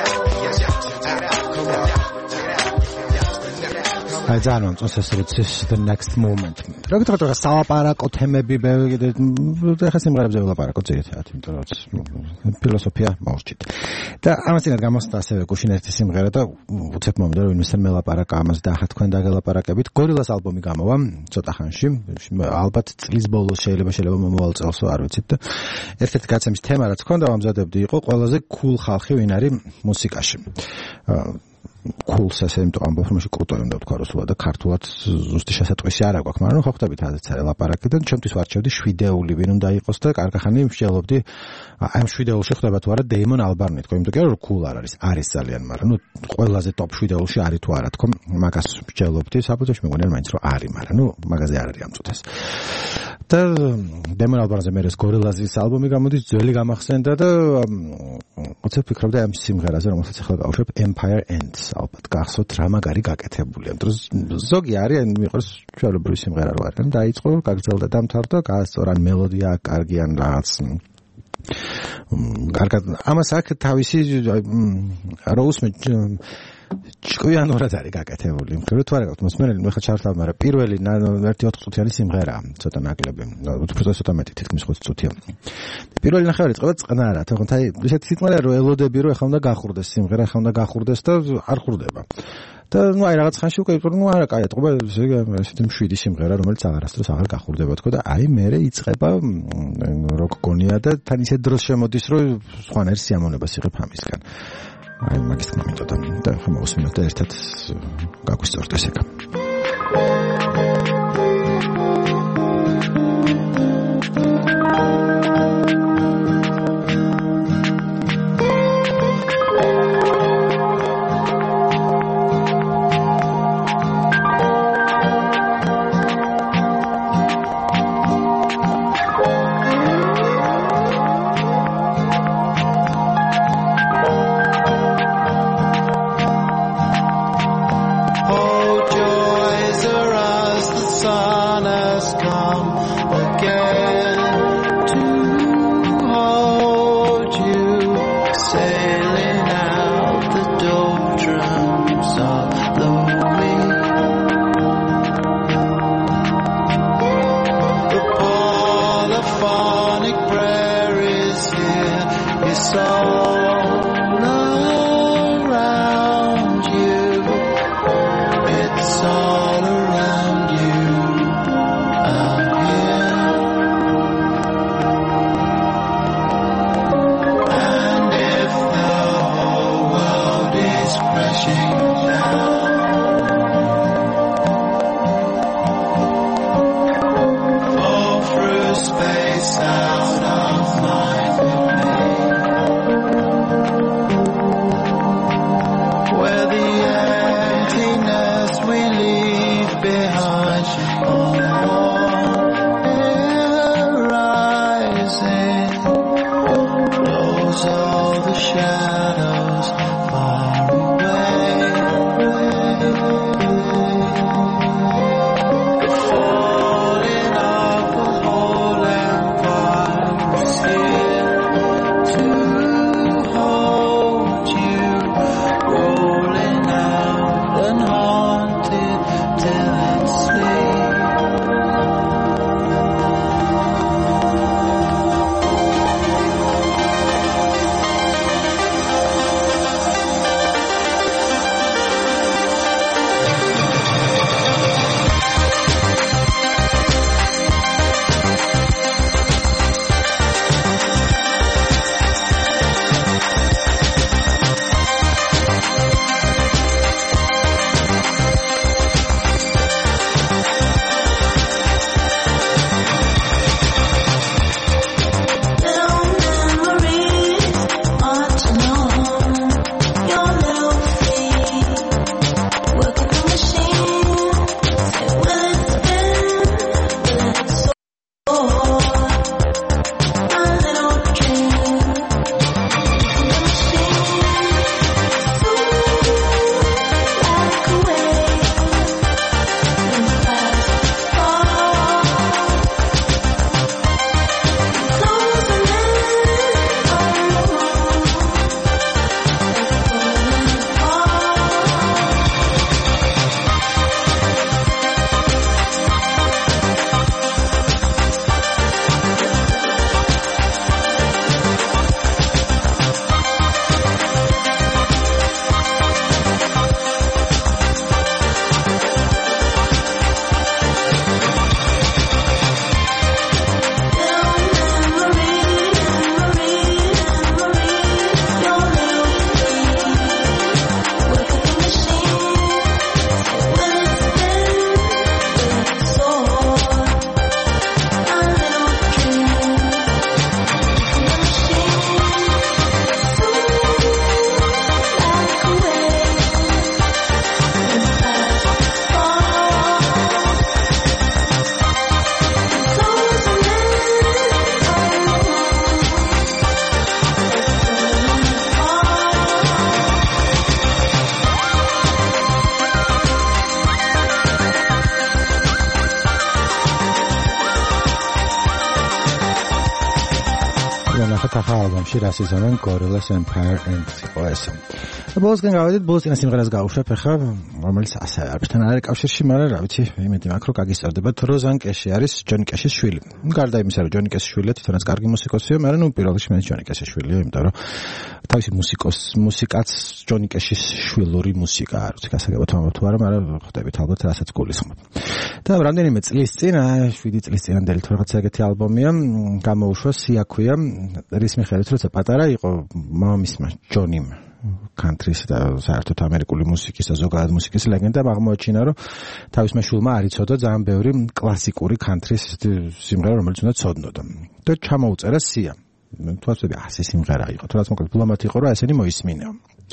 Speaker 3: აი ძალიან მომწონს ეს რიცის the next moment. რა გითხრათ რა სალაპარაკო თემები ეხლა სიმღერებზე ვლაპარაკოთ ძირითადად, იმიტომ რომ ფილოსოფია მოვრჩით. და ამასთანავე გამოსცა ასევე გუშინეთის სიმღერა და უცებ მომდა რომ ვინმესთან მელაპარაკა ამაზე და ახლა თქვენ დაგელაპარაკებით. გორილას ალბომი გამოვა ცოტა ხანში, ალბათ წლის ბოლოს შეიძლება მომავალ წელსო არ ვიცით და ერთ-ერთი გაცემის თემა რაც ჰქონდა ამზადებდი იყო ყველაზე cool ხალხი ვინ არის მუსიკაში. Cool-ს ასე იმიტომ ამბობ რომ კრუტო უნდა ვთქვა რუსულად და ქართულად ზუსტი შესატყვისი არ აქვს, მაგრამ ხო ხვდებით ასეც არის ლაპარაკი და ჩემთვის ვარჩევდი შვიდეული ვინ უნდა იყოს და კარგახანი მსჯელობდი ამ შვიდეულში ხდება თუ არა დეიმონ ალბარნი თქო, იმიტომ რომ cool არ არის ძალიან, მაგრამ ყველაზე ტოპ შვიდეულში არის თუ არა თქო, მაგას მსჯელობდი, საბუთოში მეგონია მაინც რომ არის, მაგრამ მაგაზე არ არის ამ წუთას. და დეიმონ ალბარნზე მე ეს გორილაზის ალბომი გამოდის, ძველი გამახსენდა და უცებ ფიქრობდი ამ სიმღერაზე, რომელსაც ახლა გავუშვებ Empire Ends. ალბათ გახსოვთ რა მაგარი გაკეთებული. ანუ ზოგი არის მიყვარს ჩვეულებრივი სიმღერა რო არის. დაიწყო, გაგრძელდა, დამთავრდა, გაასწორა მელოდია, კარგი ან რაღაც. კარგად ამას აქ თავისი რო усმე ჭკვიანურად არის გაკეთებული. მხრივ თუ არა გაქვთ მოსმენელი, მე ხა ჩართავ, მაგრამ პირველი 1-4 წუთიანი სიმღერაა, ცოტა ნაკლები. უფრო ცოტა მეტი, თითქმის 5 წუთია. პირველი ნახევარი წყობა წყნარა, თქო, აი ესეთი სიტყვაა რომ ელოდები რომ ეხლა უნდა გახურდეს სიმღერა, ეხლა უნდა გახურდეს და არ ხურდება. და აი რაღაც ხანში უკვე იყო, არა, კაია, წყობა ესეთი მშვიდი სიმღერა, რომელიც აღარასდროს აღარ გახურდება, თქო და აი მერე იწყება როკ გონია და თან ისე დროს შემოდის, რომ სხვანაირ სიამოვნებას იღებ ამისგან. აი მაგის თქმა მინდოდა და ხომ მოსმინოთ და ერთად გაგვისწორდეს ეგ. ალბომში რას იზამენ Gorillaz Empire and OSM. ბოლოსგან გავედით, ბოლოს წინა სიმღერას გავუშვებ ახლა, რომელიც ასევე არაფერთან არ არის კავშირში, მაგრამ რა ვიცი, იმედი მაქვს, რომ გაგისწორდებათ. როზან კეში არის ჯონი კეშის შვილი. გარდა იმისა, რომ ჯონი კეშის შვილია, თვითონაც კარგი მუსიკოსია, მაგრამ ნუ პირველ რიგში მეც ჯონი კეშის შვილია, იმიტომ რომ თავისი მუსიკაც ჯონი კეშის შვილური მუსიკა არის. გასაგებად ვამბობ თუ არა, მაგრამ ხვდებით ალბათ რასაც გულისხმობ. და რამდენიმე წლის წინ, 7 წლის წინანდელი თუ რაღაც ეგეთი ალბომია, გამოუშვა სიაქვია, რის მიხედვით, როცა პატარა იყო მამამისმა ჯონიმ country და საერთოდ ამერიკული მუსიკის და ზოგადად მუსიკის ლეგენდამ აღმოაჩინა, რომ თავისმა შვილმა არ იცოდა ძალიან ბევრი კლასიკური country-ის სიმღერა, რომელიც უნდა ცოდნოდა. და ჩამოუწერა სია. თვალწები 100 სიმღერა იყო. თორემ მოკლედ ბლომად იყო, რომ ესენი მოისმინა.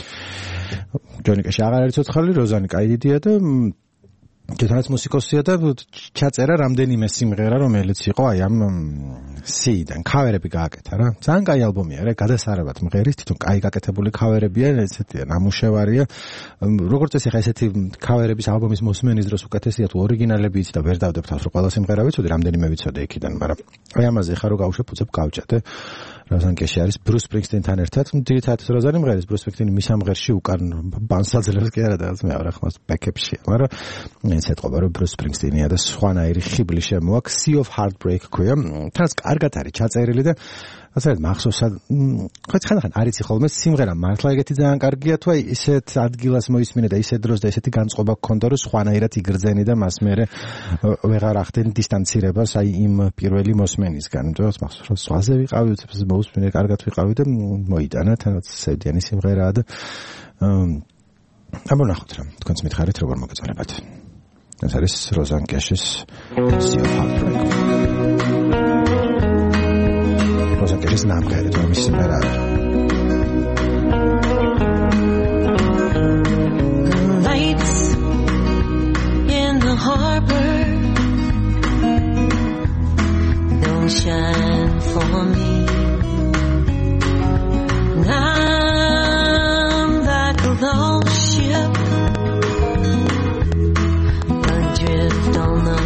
Speaker 3: ჯონი კეში აღარ არის ცოცხალი, როზანი კაიდიდია და თვითონაც მუსიკოსია და ჩაწერა რამდენიმე სიმღერა, რომელიც იყო აი ამ სიიდან. ქავერები გააკეთა რა. ძალიან კაი ალბომია რა, გადასარევად მღერის, თვითონ კაი გაკეთებული ქავერებია, ესეთია, ნამუშევარია. როგორც ეს ახლა ესეთი ქავერების ალბომის მოსმენის დროს უკეთესია თუ ორიგინალები იცი და ვერ დავდებ თავს, რომ ყველა სიმღერა ვიცოდი, რამდენიმე ვიცოდი იქიდან, მაგრამ აი ამაზე ხარ რომ გავუშვებ, უცებ გავჭადე. როზან კეში არის ბრუს სპრინგსტინთან ერთად. ძირითადად როზანი მღერის, ბრუს სპრინგსტინი მის ამღერში უკან ბანსაძლევს კი არა და მე არა ხმას ბექეპშია, მაგრამ ეს ეთყობა რომ ბრუს სპრინგსტინია და სხვანაირი ხიბლი შემოაქვს. Sea of Heartbreak ქვია. თანაც კარგად არის ჩაწერილი და ასე მახსოვსად ხოც ხან არიცი ხოლმე სიმღერა მართლა ეგეთი ძალიან კარგია თუ აი ისეთ ადგილას მოისმინე და ისეთ დროს და ესეთი განწყობა გქონდა რომ სხვანაირად იგრძენი და მას მერე ვეღარ ახდენ დისტანცირებას აი იმ პირველი მოსმენისგან. თორემ მახსოვს რომ სხვაზე ვიყავი უცებ მოусმინე კარგად ვიყავი და მოიტანა თანაც სევდიანი სიმღერაა და ამონახოთ რა თქვენც მითხარით როგორ მოგეწონებათ. ეს არის როზან კეშის Sea of Heartbreak. როზან კეშის ნამღერი თუ მისი სიმღერა
Speaker 10: Lights in the harbor don't shine for me. I'm like a lost ship adrift on the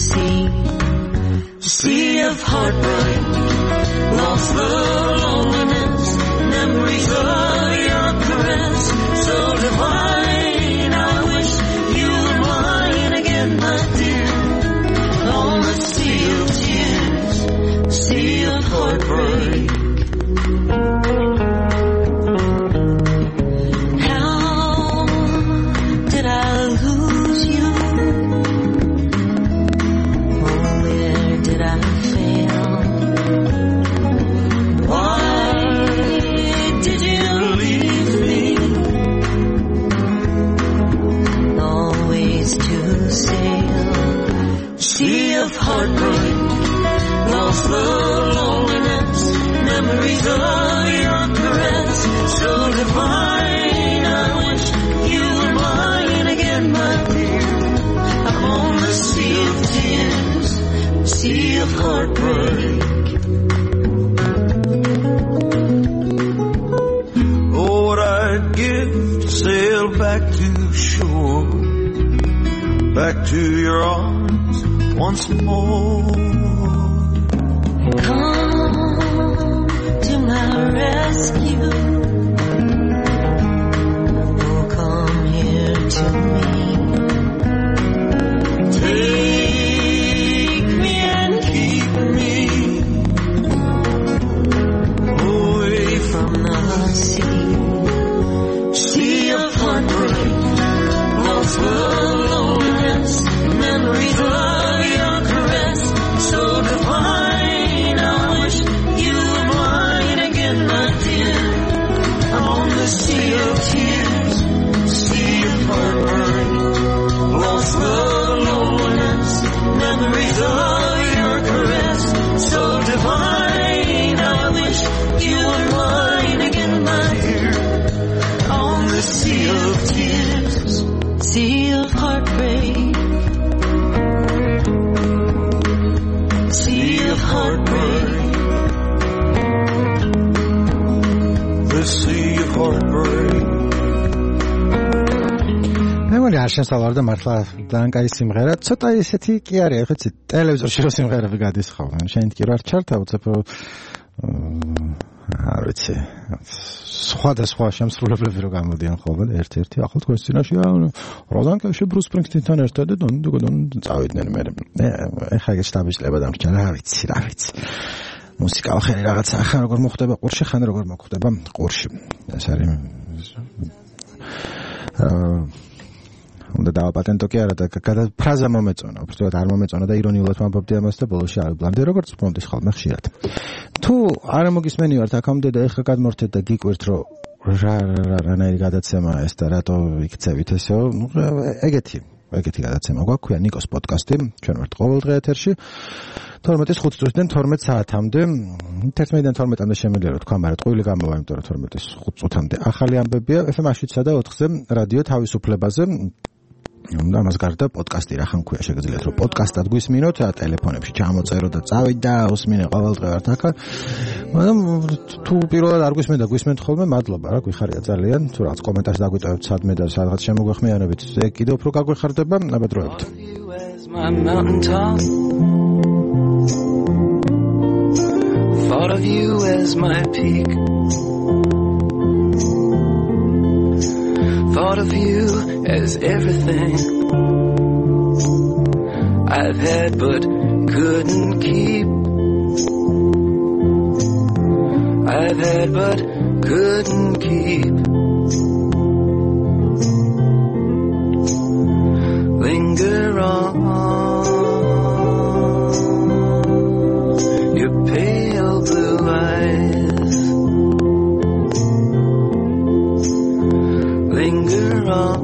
Speaker 10: sea of heartbreak, lost the loneliness, memories of your caress, so divine. I wish you were mine again, my dear, on the sea of tears, sea of heartbreak. Heartbreak, lost the loneliness, memories of your caress, so divine. I wish you were mine again, my dear. I'm on the sea of tears, sea of heartbreak.
Speaker 11: Oh, what I'd give to sail back to shore, back to your arms once more.
Speaker 10: Come to my rescue. Oh, come here to me. Take me and keep me away from the sea. Sea of heartbreak, lost the loneliness, memories of so divine. I wish you were mine again, my dear. I'm on the sea of tears, sea of heartbreak, lost the loneliness, memories of your caress, so divine. I wish you were mine again, my dear. On the sea of tears, sea of heartbreak, sea of heartbreak,
Speaker 11: the sea of heartbreak.
Speaker 3: მე არ შესაძლოა და მართლა ძალიან კაი სიმღერა, ცოტა ისეთი კი არის, ხოცი ტელევიზორში რო სიმღერები გადის ხოლმე. შენ კი რა არ ჩართა უცებ არ ვიცი. სხვადასხვა შემსრულებლები რო გამოდიან ხოლმე და ერთ-ერთი ახალ თქვენს წინაშე როზან კეში ბრუს სპრინგსტინთან ერთად და წავიდნენ მე. ეხლა ეს შტაბიშლება დამრჩა რა ვიცი. მუსიკა ახალი რაღაცა ხან როგორ მოხდება ყურში, ხან როგორ მოხდება ყურში. ეს არის უნდა დავაპატენტო კი არა და ფრაზა მომეწონა, უბრალოდ არ მომეწონა და ირონიულად ვამბობდი ამას და ბოლოში არ ვიბლამდი, როგორც მომდის ხოლმე ხშირად. თუ არ მოგისმენი ვართ აქამდე და ეხლა გადმორთეთ და გიკვირთ რომ რანაირი გადაცემა ეს და რატო იქცევით ესეო, ეგეთი გადაცემა გვაქვს, ქვია ნიკოს პოდკასტი, ჩვენ ვართ ყოველ დღე ეთერში 12-5 წუთიდან 12 საათამდე, 11-დან 12-მდე შემიძლია რომ თქვა, მაგრამ ტყუილი გამოვა, იმიტომ რომ 12-5 წუთამდე ახალი ამბებია FM 7-სა და 4-ზე რადიო თავისუფლებაზე. ამას გარდა პოდკასტი რა ხან ქვია, შეგიძლიათ რომ პოდკასტად გვისმინოთ, ტელეფონებში ჩამოწეროთ და წავიდეთ და უსმინე ყოველ დღე ვართ აქ. მაგრამ თუ პირველად არ გვისმენთ და გვისმენთ ხოლმე, მადლობა რა, გვიხარია ძალიან. თუ რაღაც კომენტარს დაგვიტოვებთ სადმე და სადღაც შემოგვეხმიანებით, ეგ კიდევ უფრო გაგვიხარდება, ნაბედროებთ.
Speaker 12: Thought of you as my peak. Thought of you as everything I've had but couldn't keep. I've had but couldn't keep. Linger on, your pale blue eyes. Linger on,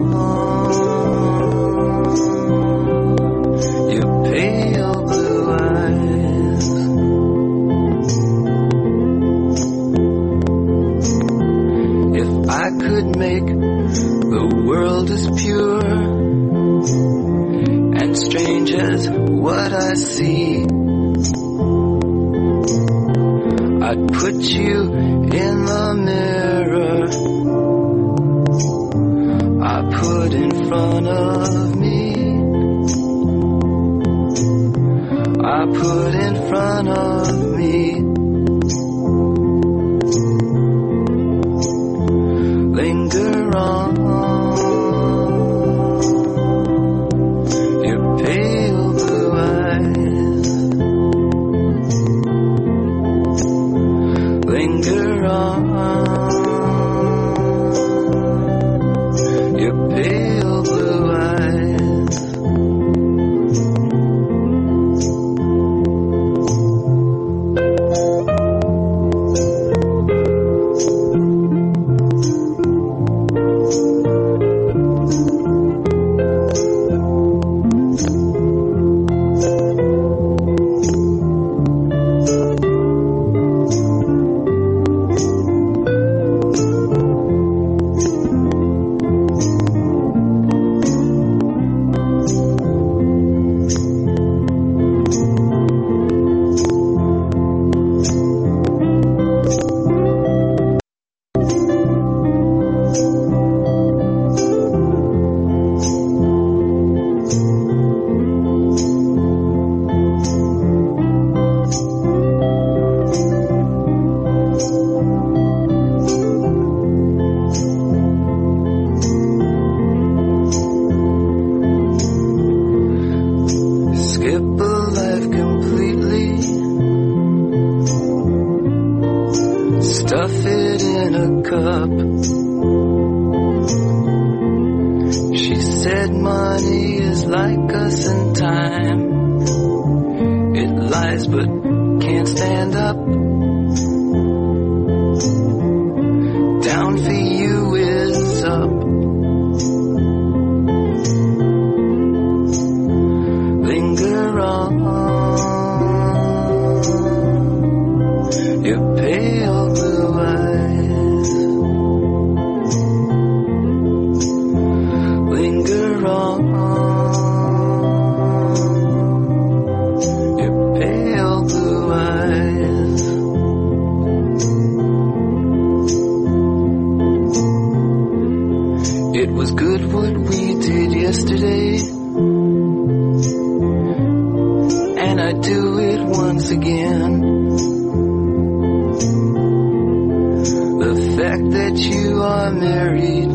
Speaker 12: your pale blue eyes. If I could make the world as pure and strange as what I see, I'd put you in the mirror I put in front of me. I put in front of me. Linger on, your pale blue eyes. Linger on, your pale blue eyes. Stuff it in a cup. She said money is like us in time. It lies but can't stand up. Down for you is up. Linger on, your pale blue eyes. Linger on, your pale blue eyes. It was good what we did yesterday, and I'd do it once again. The fact that you are married